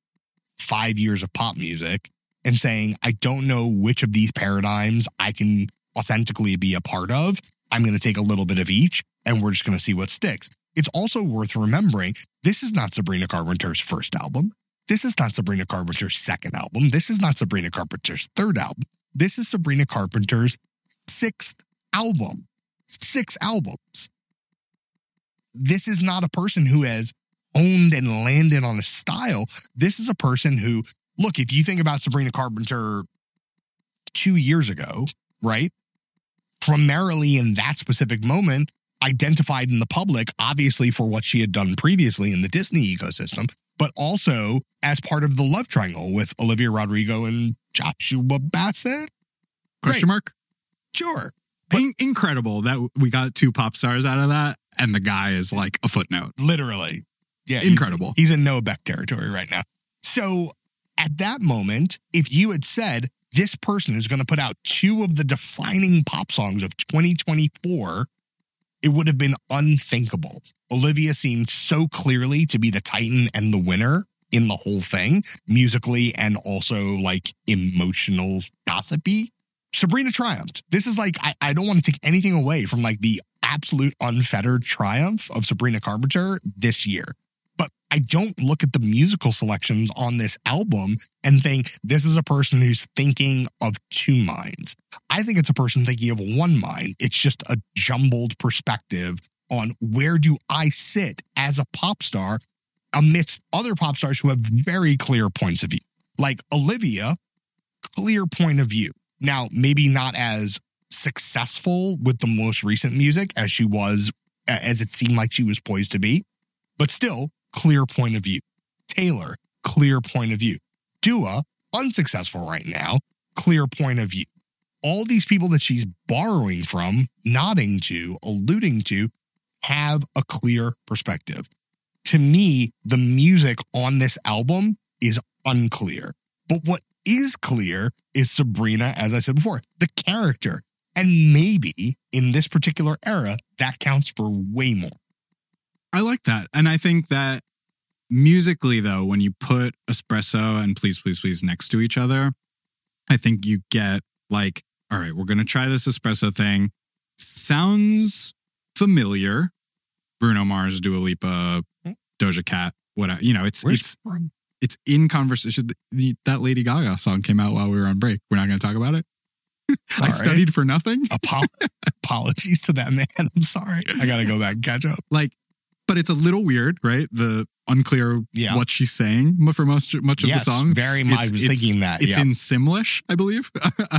5 years of pop music and saying, I don't know which of these paradigms I can authentically be a part of. I'm going to take a little bit of each and we're just going to see what sticks. It's also worth remembering, this is not Sabrina Carpenter's first album. This is not Sabrina Carpenter's second album. This is not Sabrina Carpenter's third album. This is Sabrina Carpenter's 6th album. 6 albums. This is not a person who has owned and landed on a style. This is a person who, look, if you think about Sabrina Carpenter 2 years ago, right? Primarily in that specific moment, identified in the public, obviously for what she had done previously in the Disney ecosystem, but also as part of the love triangle with Olivia Rodrigo and Joshua Bassett. Question mark? Sure. Incredible that we got 2 pop stars out of that, and the guy is like a footnote. Literally. Yeah. Incredible. He's in Noah Beck territory right now. So at that moment, if you had said, this person is going to put out 2 of the defining pop songs of 2024, it would have been unthinkable. Olivia seemed so clearly to be the titan and the winner in the whole thing, musically and also like emotional gossipy. Sabrina triumphed. This is like, I don't want to take anything away from like the absolute unfettered triumph of Sabrina Carpenter this year. But I don't look at the musical selections on this album and think this is a person who's thinking of 2 minds. I think it's a person thinking of 1 mind. It's just a jumbled perspective on where do I sit as a pop star amidst other pop stars who have very clear points of view. Like Olivia, clear point of view. Now, maybe not as successful with the most recent music as she was, as it seemed like she was poised to be, but still, clear point of view. Taylor, clear point of view. Dua, unsuccessful right now, clear point of view. All these people that she's borrowing from, nodding to, alluding to, have a clear perspective. To me, the music on this album is unclear. But what is clear is Sabrina, as I said before, the character. And maybe in this particular era, that counts for way more. I like that. And I think that musically, though, when you put Espresso and Please, Please, Please next to each other, I think you get like, all right, we're going to try this Espresso thing. Sounds familiar. Bruno Mars, Dua Lipa, Doja Cat, whatever. You know, it's in conversation. That Lady Gaga song came out while we were on break. We're not going to talk about it? I studied for nothing. Apologies to that man. I'm sorry. I got to go back and catch up. Like, but it's a little weird, right? The unclear what she's saying for much of the song. Very much. I was thinking that. It's in Simlish, I believe.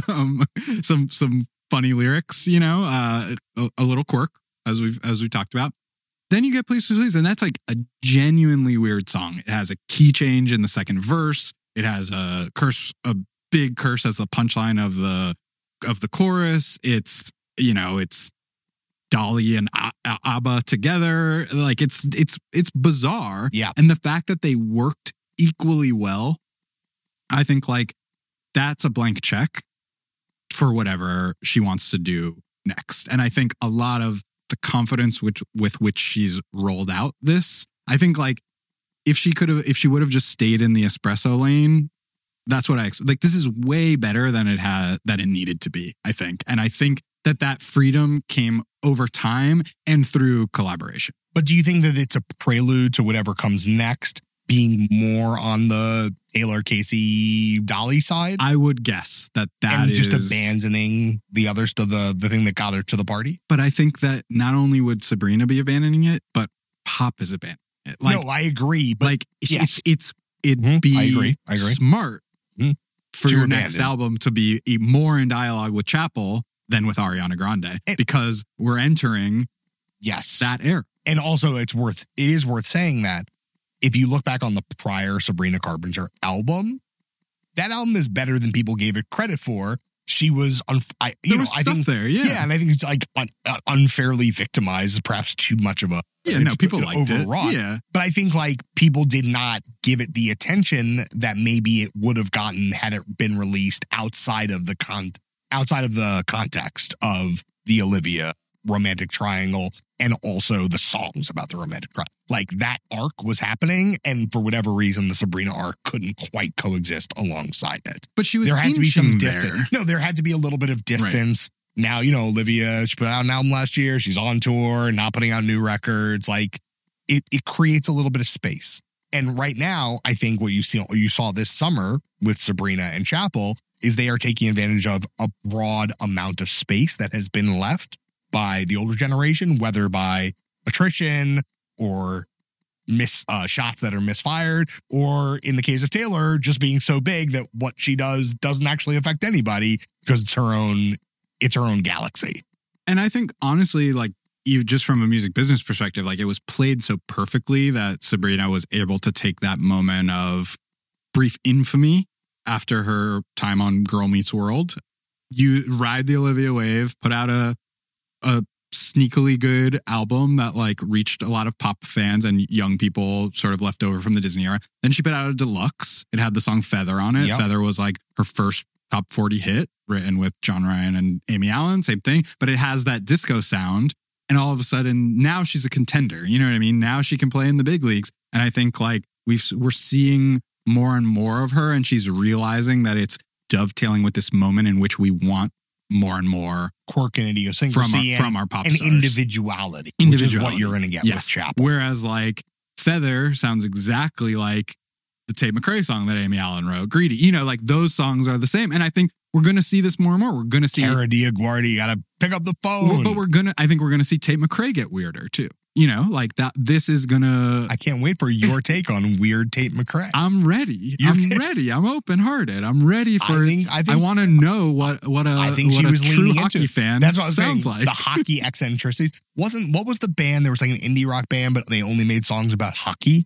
Some funny lyrics, you know, a little quirk as we talked about. Then you get Please Please Please, and that's like a genuinely weird song. It has a key change in the second verse. It has a big curse as the punchline of the chorus. It's, you know, it's Dolly and ABBA together. Like it's bizarre. Yeah. And the fact that they worked equally well, I think like that's a blank check for whatever she wants to do next. And I think a with the confidence with which she's rolled out this, I think like if she would have just stayed in the espresso lane, that's what like. This is way better than it needed to be, I think. And I think that freedom came over time and through collaboration. But do you think that it's a prelude to whatever comes next, being more on the Taylor, Casey, Dolly side? I would guess that and is just abandoning the others to the thing that got her to the party. But I think that not only would Sabrina be abandoning it, but Pop is abandoning it. Like, no, I agree. But like yes. it'd be I agree. smart for To your abandon. next album to be more in dialogue with Chapel than with Ariana Grande, because we're entering that era. And also it is worth saying that if you look back on the prior Sabrina Carpenter album, that album is better than people gave it credit for. She was, I think there, yeah. And I think it's like unfairly victimized is perhaps too much of a. Yeah, no, people liked overwrought. it. Yeah, but I think like people did not give it the attention that maybe it would have gotten had it been released outside of the context of the Olivia romantic triangle and also the songs about the romantic triangle. Like that arc was happening, and for whatever reason, the Sabrina arc couldn't quite coexist alongside it. But there had to be some there. distance. No, there had to be a little bit of distance. Right. Now, you know, Olivia, she put out an album last year. She's on tour, not putting out new records. Like it creates a little bit of space. And right now, I think what you saw this summer with Sabrina and Chapel is they are taking advantage of a broad amount of space that has been left by the older generation, whether by attrition or shots that are misfired, or in the case of Taylor, just being so big that what she does doesn't actually affect anybody because it's her own galaxy. And I think honestly, like you just from a music business perspective, like it was played so perfectly that Sabrina was able to take that moment of brief infamy after her time on Girl Meets World. You ride the Olivia wave, put out a sneakily good album that like reached a lot of pop fans and young people sort of left over from the Disney era. Then she put out a deluxe. It had the song Feather on it. Yep. Feather was like her first top 40 hit, written with John Ryan and Amy Allen, same thing. But it has that disco sound. And all of a sudden, now she's a contender. You know what I mean? Now she can play in the big leagues. And I think like we're seeing more and more of her, and she's realizing that it's dovetailing with this moment in which we want more and more quirk and idiosyncrasy from our pop and stars. Individuality, which is what you're going to get with Chapel. Whereas like Feather sounds exactly like the Tate McRae song that Amy Allen wrote, Greedy. You know, like those songs are the same. And I think we're going to see this more and more. We're going to see Cara Diaguardi, got to pick up the phone. But I think we're going to see Tate McRae get weirder too. You know, like that. This is gonna. I can't wait for your take on weird Tate McRae. I'm ready. I'm ready. I'm open hearted. I'm ready for. I want to know what a true hockey fan. That's what I was sounds saying. like. The hockey eccentricities what was the band? There was like an indie rock band, but they only made songs about hockey.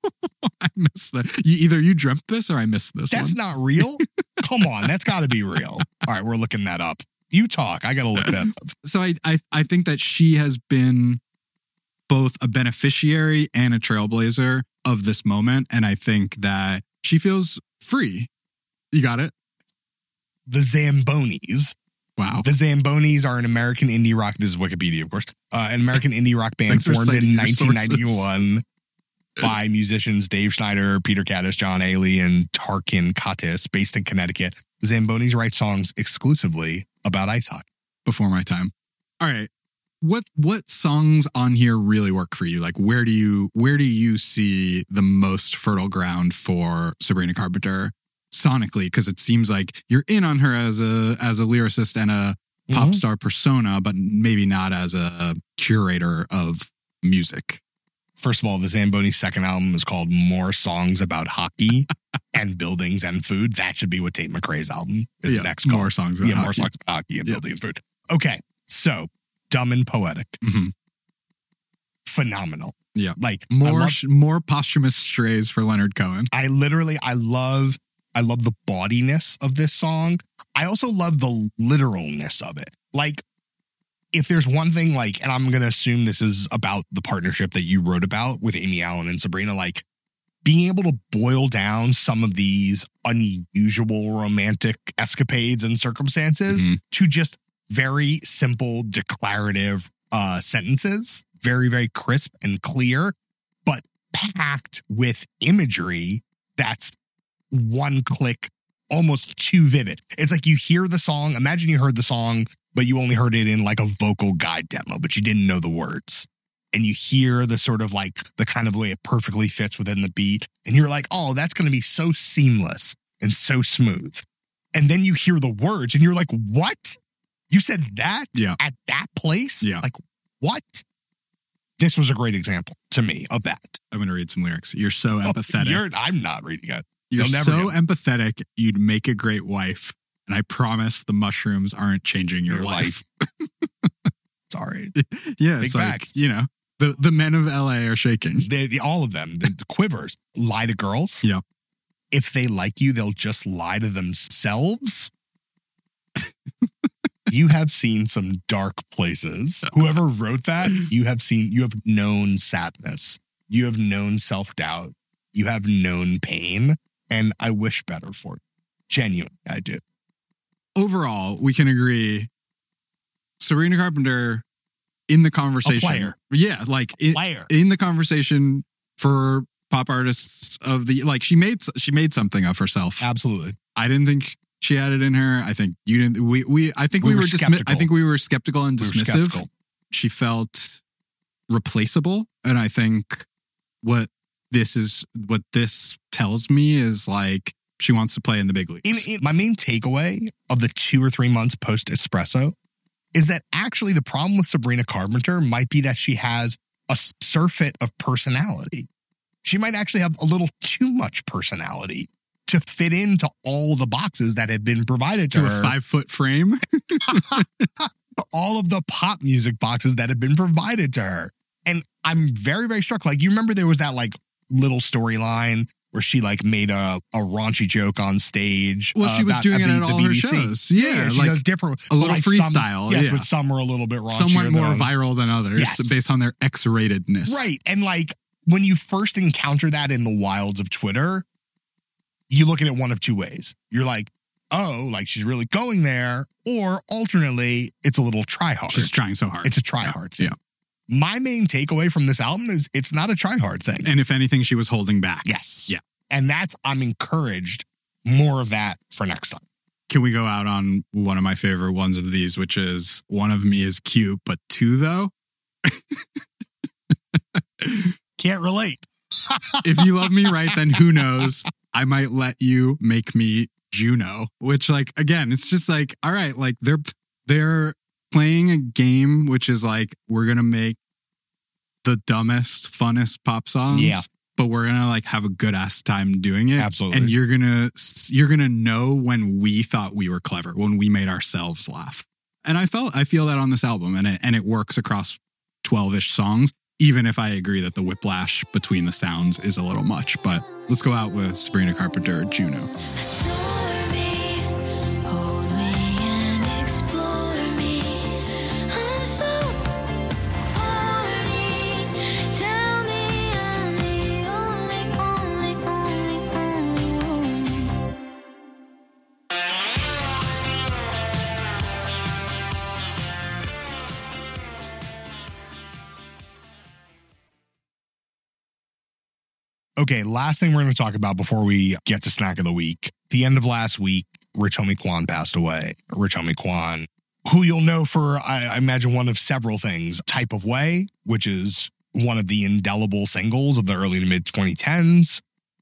I missed that. Either you dreamt this or I missed this. That's not real. Come on, that's got to be real. All right, we're looking that up. You talk. I got to look that up. So I think that she has been both a beneficiary and a trailblazer of this moment. And I think that she feels free. You got it? The Zambonis. Wow. The Zambonis are an American indie rock. This is Wikipedia, of course. An American indie rock band formed in 1991 by musicians Dave Schneider, Peter Caddis, John Ailey, and Tarkin Katis, based in Connecticut. The Zambonis write songs exclusively about ice hockey. Before my time. All right. What songs on here really work for you? Like where do you see the most fertile ground for Sabrina Carpenter sonically, because it seems like you're in on her as a lyricist and a pop star persona, but maybe not as a curator of music. First of all, the Zamboni's second album is called More Songs About Hockey and Buildings and Food. That should be what Tate McRae's album is next called. More songs about hockey. More songs about hockey and building and food. Okay, so Dumb and Poetic. Phenomenal. Yeah. Like more posthumous strays for Leonard Cohen. I love the bawdiness of this song. I also love the literalness of it. Like, if there's one thing, like, and I'm going to assume this is about the partnership that you wrote about with Amy Allen and Sabrina, like, being able to boil down some of these unusual romantic escapades and circumstances to just very simple declarative sentences, very, very crisp and clear, but packed with imagery that's one click, almost too vivid. It's like you hear the song. Imagine you heard the song, but you only heard it in like a vocal guide demo, but you didn't know the words. And you hear the sort of like the kind of way it perfectly fits within the beat. And you're like, oh, that's going to be so seamless and so smooth. And then you hear the words and you're like, what? You said that at that place? Yeah. Like, what? This was a great example to me of that. I'm going to read some lyrics. You're so empathetic. I'm not reading it. You're so empathetic, you'd make a great wife. And I promise the mushrooms aren't changing your life. Sorry. Yeah, Big it's facts. like, you know, the men of LA are shaking. All of them, the quivers, lie to girls. Yeah. If they like you, they'll just lie to themselves. You have seen some dark places. Whoever wrote that, you have known sadness. You have known self-doubt. You have known pain. And I wish better for you. Genuinely, I do. Overall, we can agree Sabrina Carpenter in the conversation. A player. Yeah, like in the conversation for pop artists of the, like, she made something of herself. Absolutely. I didn't think she had it in her. I think you didn't. I think we were skeptical. I think we were skeptical and dismissive. She felt replaceable, and I think what this tells me is like she wants to play in the big leagues. My main takeaway of the 2 or 3 months post Espresso is that actually the problem with Sabrina Carpenter might be that she has a surfeit of personality. She might actually have a little too much personality to fit into all the boxes that have been provided to her. A 5-foot frame. All of the pop music boxes that have been provided to her. And I'm very, very struck. Like, you remember there was that like little storyline where she like made a raunchy joke on stage. Well, she was doing it at all her shows. Yeah, she does different. A little freestyle. Yes, but some were a little bit raunchier. Somewhat more viral than others based on their X-ratedness. Right. And like when you first encounter that in the wilds of Twitter, you look at it one of two ways. You're like, oh, like she's really going there. Or alternately, it's a little try hard. She's trying so hard. It's a try hard thing. Yeah. My main takeaway from this album is it's not a try hard thing. And if anything, she was holding back. Yes. Yeah. And I'm encouraged more of that for next time. Can we go out on one of my favorite ones of these, which is one of me is cute, but two though? Can't relate. If you love me right, then who knows? I might let you make me Juno, which like, again, it's just like, all right, like they're playing a game, which is like, we're going to make the dumbest, funnest pop songs. Yeah. But we're going to like have a good ass time doing it. Absolutely. And you're going to know when we thought we were clever, when we made ourselves laugh. And I feel that on this album, and it works across 12-ish songs, even if I agree that the whiplash between the sounds is a little much. But let's go out with Sabrina Carpenter, Juno. Adore me, hold me and explore me. I'm so horny. Tell me I'm the only one. Okay, last thing we're going to talk about before we get to Snack of the Week. The end of last week, Rich Homie Quan passed away. Rich Homie Quan, who you'll know for, I imagine, one of several things. Type of Way, which is one of the indelible singles of the early to mid 2010s.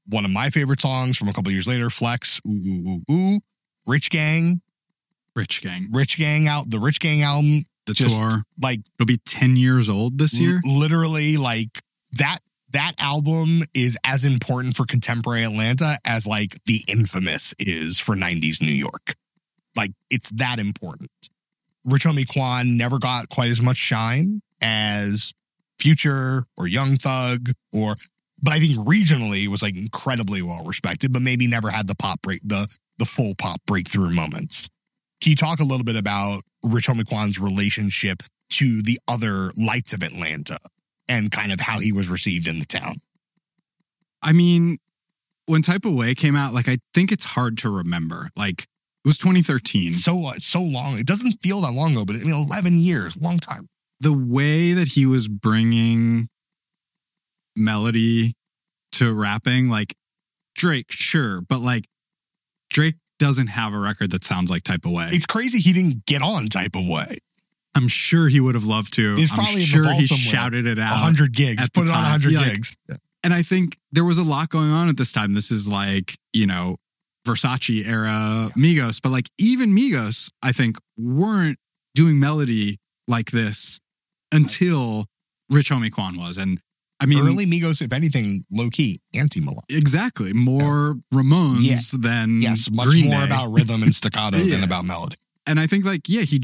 one of my favorite songs from a couple years later, Flex, Ooh, Ooh, Ooh, Ooh, Rich Gang out, the Rich Gang album. The tour. Like, it'll be 10 years old this year. Literally, like, that album is as important for contemporary Atlanta as, like, The Infamous is for 90s New York. Like, it's that important. Rich Homie Quan never got quite as much shine as Future or Young Thug, but I think regionally was, like, incredibly well respected, but maybe never had the full pop breakthrough moments. Can you talk a little bit about Rich Homie Quan's relationship to the other lights of Atlanta and kind of how he was received in the town? I mean, when Type of Way came out, like, I think it's hard to remember. Like, it was 2013. So long. It doesn't feel that long ago, but 11 years, long time. The way that he was bringing melody to rapping, like, Drake, sure, but, like, Drake doesn't have a record that sounds like Type of Way. It's crazy he didn't get on Type of Way. I'm sure he would have loved to. It's I'm probably sure in the he vault somewhere. shouted it out. 100 gigs. Put it on 100 gigs. And I think there was a lot going on at this time. This is like, Versace era Migos. But like even Migos, I think, weren't doing melody like this until Rich Homie Quan was. And I mean, early Migos, if anything, low key, anti-melodic. Exactly. More Ramones than much Green more Day. about rhythm and staccato than about melody. And I think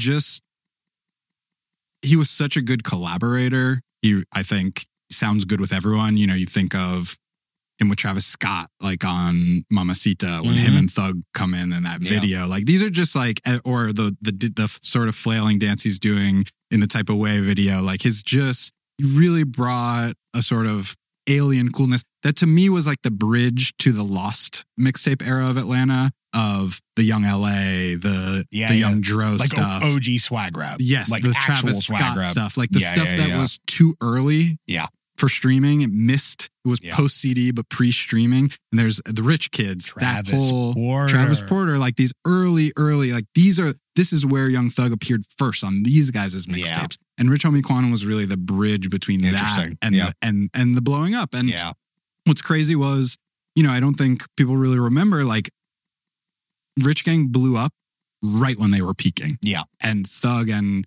he was such a good collaborator. I think sounds good with everyone. You think of him with Travis Scott, like on Mamacita, when him and Thug come in that video. Like these are just like, or the sort of flailing dance he's doing in the Type of Way video. Like he really brought a sort of alien coolness that to me was like the bridge to the Lost mixtape era of Atlanta, of the Young LA, the Young Dro like stuff. OG swag rap. Yes, like the actual Travis swag Scott rap stuff. Like the stuff that was too early for streaming. It was post CD, but pre-streaming. And there's the Rich Kids, Travis Porter, like these early, like this is where Young Thug appeared first on these guys' mixtapes. And Rich Homie Quan was really the bridge between that and the blowing up. And what's crazy was, I don't think people really remember, like, Rich Gang blew up right when they were peaking. Yeah. And Thug and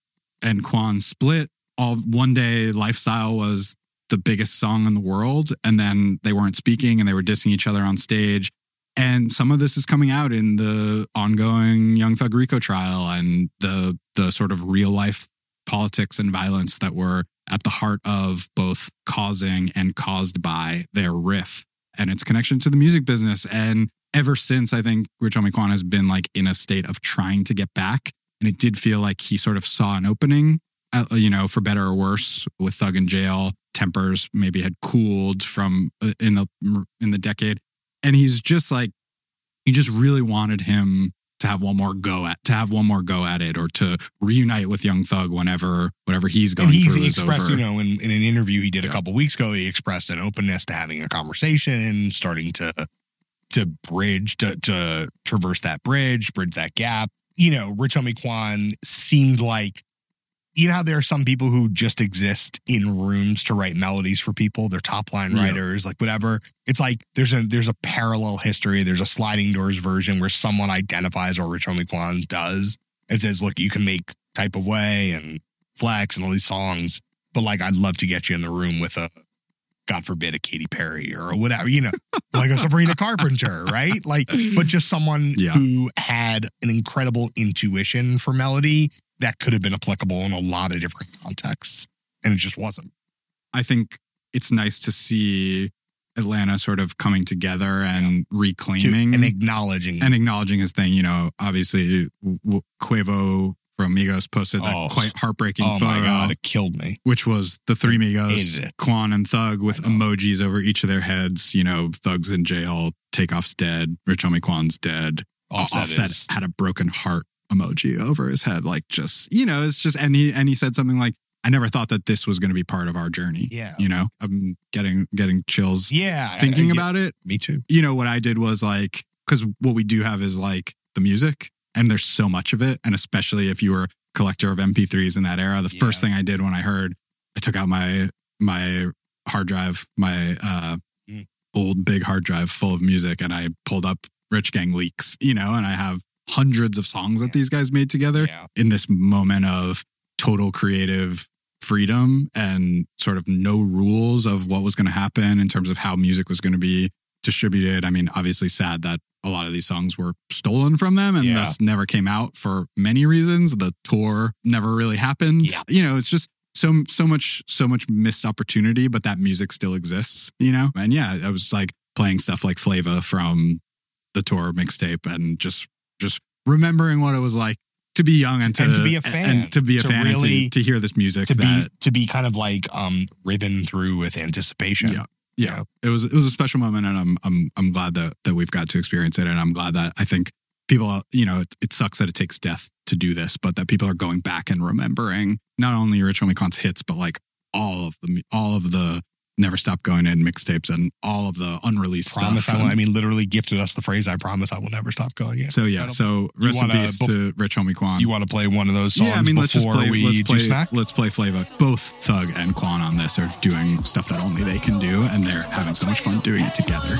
Quan split. All One Day Lifestyle was the biggest song in the world. And then they weren't speaking and they were dissing each other on stage. And some of this is coming out in the ongoing Young Thug RICO trial and the sort of real life politics and violence that were at the heart of both causing and caused by their riff and its connection to the music business. And ever since, I think Rich Homie Quan has been like in a state of trying to get back. And it did feel like he sort of saw an opening, for better or worse, with Thug in jail. Tempers maybe had cooled from in the decade. And he's just like, he just really wanted him to have one more go at it, or to reunite with Young Thug whatever he's going through is expressed, over. in an interview he did a couple weeks ago, he expressed an openness to having a conversation, starting to bridge, to traverse that bridge that gap. Rich Homie Quan seemed like, how there are some people who just exist in rooms to write melodies for people. They're top line writers, like whatever. It's like there's a parallel history. There's a sliding doors version where someone identifies what Rich Homie Quan does and says, look, you can make Type of Way and Flex and all these songs, but like, I'd love to get you in the room with God forbid, a Katy Perry or whatever, like a Sabrina Carpenter, right? Like, but just someone who had an incredible intuition for melody that could have been applicable in a lot of different contexts. And it just wasn't. I think it's nice to see Atlanta sort of coming together and reclaiming and acknowledging his thing. Obviously Quavo from Migos posted that quite heartbreaking photo. Oh my God, it killed me. Which was the three Migos, Quan and Thug, with emojis over each of their heads. Thug's in jail, Takeoff's dead, Rich Homie Quan's dead. Offset had a broken heart emoji over his head. Like, just, it's just, and he said something like, I never thought that this was going to be part of our journey. Yeah. I'm getting chills. Yeah. Thinking about it. Me too. What I did was like, because what we do have is like the music, and there's so much of it. And especially if you were a collector of MP3s in that era, the first thing I did when I took out my hard drive, my old big hard drive full of music, and I pulled up Rich Gang Leaks, and I have hundreds of songs that these guys made together in this moment of total creative freedom and sort of no rules of what was going to happen in terms of how music was going to be distributed. I mean, obviously sad that a lot of these songs were stolen from them and thus never came out for many reasons. The tour never really happened. Yeah. It's just so much missed opportunity, but that music still exists, And yeah, I was like playing stuff like Flava from the tour mixtape and just remembering what it was like to be young and to be a fan, and to be a fan, really, and to hear this music, to be kind of like ridden through with anticipation. Yeah. It was a special moment, and I'm glad that we've got to experience it, and I'm glad that I think people, it sucks that it takes death to do this, but that people are going back and remembering not only Rich Homie Quan's hits, but like all of the Never Stop Going In mixtapes and all of the unreleased stuff. Literally gifted us the phrase, I promise I will never stop going in. So rest in peace to Rich Homie Quan. You want to play one of those songs let's play Flava. Both Thug and Quan on this are doing stuff that only they can do, and they're having so much fun doing it together.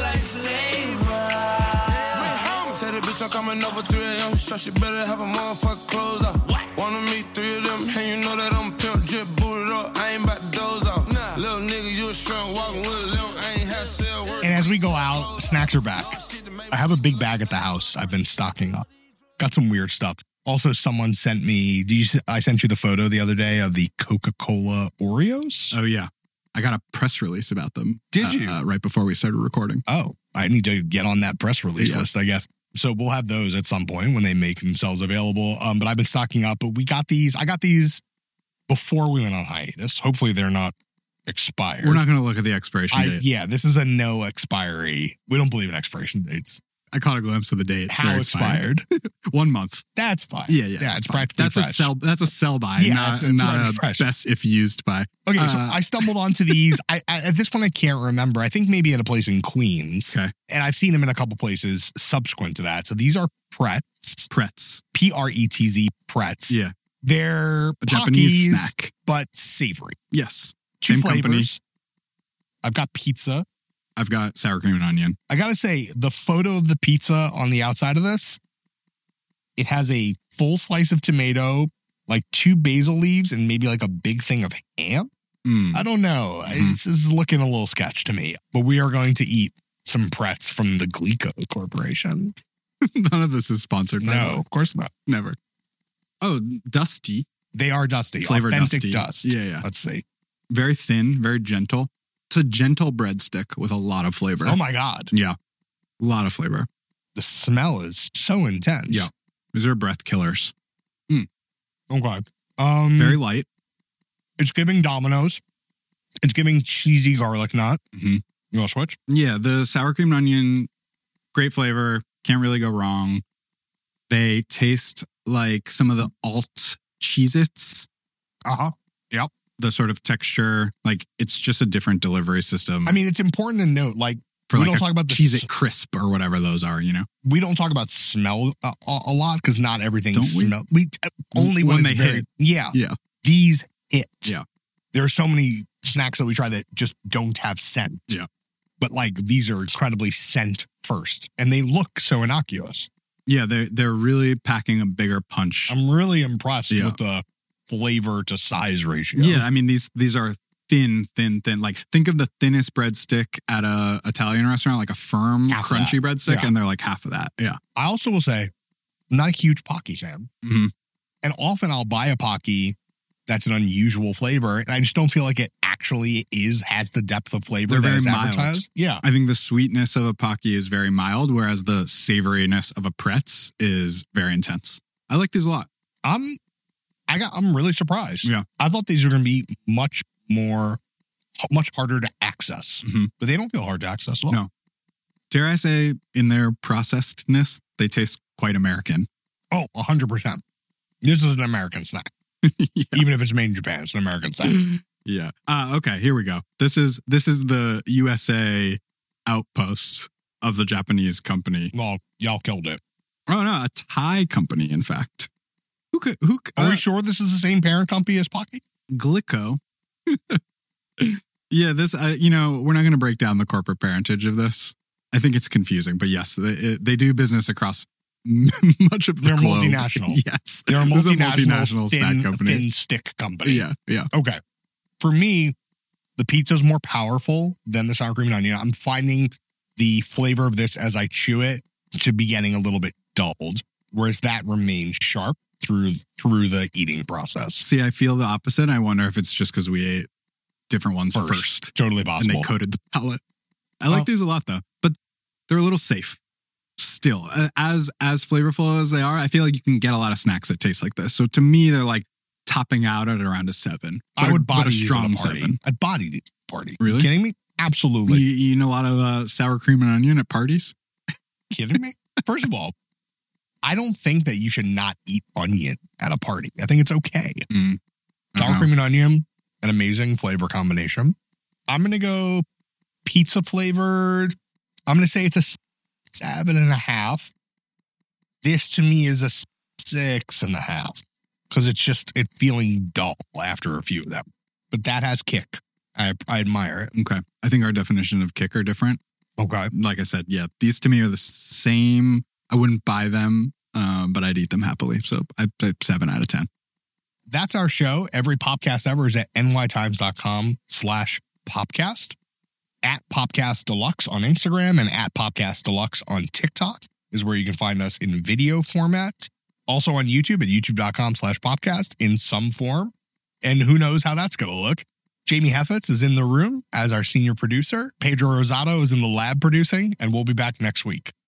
Tell the bitch I'm coming over 3 a.m. So she better have a motherfucker clothes up. Wanna meet 3 of them, and you know that I'm pimp, drip booted up. I ain't about to doze off. Little nigga, you a shrimp walking with a limp. I ain't had sale work. And as we go out, snacks are back. I have a big bag at the house. I've been stocking up. Got some weird stuff. Also, someone sent me, I sent you the photo the other day of the Coca-Cola Oreos? Oh, yeah. I got a press release about them. Did you? Right before we started recording. Oh, I need to get on that press release list, I guess. So we'll have those at some point when they make themselves available. But I've been stocking up. But I got these before we went on hiatus. Hopefully they're not expired. We're not going to look at the expiration date. Yeah, this is a no expiry. We don't believe in expiration dates. I caught a glimpse of the date. How expired? 1 month. That's fine. Yeah, it's practically that's fresh. That's a sell by, not a fresh. best if used by. Okay, so I stumbled onto these. I at this point I can't remember. I think maybe at a place in Queens. Okay, and I've seen them in a couple places subsequent to that. So these are Pretz. Pretz. Pretz. Yeah, they're a Japanese snack, but savory. Yes, Two same flavors. Company. I've got pizza. I've got sour cream and onion. I gotta say, the photo of the pizza on the outside of this, it has a full slice of tomato, like 2 basil leaves, and maybe like a big thing of ham. I don't know. This is looking a little sketch to me. But we are going to eat some Pretz from the Glico Corporation. None of this is sponsored. No, of course not. Never. Oh, Dusty. They are Dusty. Flavor Authentic Dusty. dust. Yeah. Let's see. Very thin, very gentle. It's a gentle breadstick with a lot of flavor. Oh my God. Yeah. A lot of flavor. The smell is so intense. Yeah. These are breath killers. Okay. Very light. It's giving Domino's. It's giving cheesy garlic nut. Mm-hmm. You want to switch? Yeah. The sour cream and onion, great flavor. Can't really go wrong. They taste like some of the alt Cheez-Its. Yep. The sort of texture, like it's just a different delivery system. I mean, it's important to note, like, we don't talk about the Cheez-It Crisp or whatever those are, We don't talk about smell a lot because not everything smells. We only when they hit. Yeah. These hit. Yeah. There are so many snacks that we try that just don't have scent. Yeah. But like these are incredibly scent first, and they look so innocuous. Yeah, they're really packing a bigger punch. I'm really impressed with the flavor to size ratio. Yeah, I mean these are thin. Like think of the thinnest breadstick at a Italian restaurant, like a firm, crunchy breadstick, and they're like half of that. Yeah. I also will say, I'm not a huge Pocky fan, and often I'll buy a Pocky that's an unusual flavor, and I just don't feel like it actually has the depth of flavor that is advertised. Yeah. I think the sweetness of a Pocky is very mild, whereas the savoriness of a Pretz is very intense. I like these a lot. I'm really surprised. Yeah. I thought these were going to be much harder to access, but they don't feel hard to access at all. No. Dare I say, in their processedness, they taste quite American. Oh, 100%. This is an American snack. Even if it's made in Japan, it's an American snack. Yeah. Okay, here we go. This is the USA outpost of the Japanese company. Well, y'all killed it. Oh, no, a Thai company, in fact. Are we sure this is the same parent company as Pocky? Glico. Yeah, this, we're not going to break down the corporate parentage of this. I think it's confusing, but yes, they do business across much of the They're globe. multinational. Yes. They're a This is multinational snack company. thin stick company. Yeah. Okay. For me, the pizza's more powerful than the sour cream and onion. I'm finding the flavor of this as I chew it to be getting a little bit dulled, whereas that remains sharp through the eating process. See, I feel the opposite. I wonder if it's just because we ate different ones first. Totally possible. And they coated the palate. I like these a lot though, but they're a little safe. Still, as flavorful as they are, I feel like you can get a lot of snacks that taste like this. So to me, they're like topping out at around a 7. I would body a these at a strong party. 7. I'd body these at a party. Really? You kidding me? Absolutely. You eating a lot of sour cream and onion at parties? Kidding me? First of all, I don't think that you should not eat onion at a party. I think it's okay. Sour cream and onion, an amazing flavor combination. I'm going to go pizza flavored. I'm going to say it's a 7.5. This to me is a 6.5 because it's feeling dull after a few of them. But that has kick. I admire it. Okay. I think our definition of kick are different. Okay. Like I said, yeah, these to me are the same. I wouldn't buy them, but I'd eat them happily. So I'd 7 out of 10. That's our show. Every Popcast ever is at nytimes.com/popcast. At Popcast Deluxe on Instagram and at Popcast Deluxe on TikTok is where you can find us in video format. Also on YouTube at youtube.com/popcast in some form. And who knows how that's going to look. Jamie Heffitz is in the room as our senior producer. Pedro Rosado is in the lab producing, and we'll be back next week.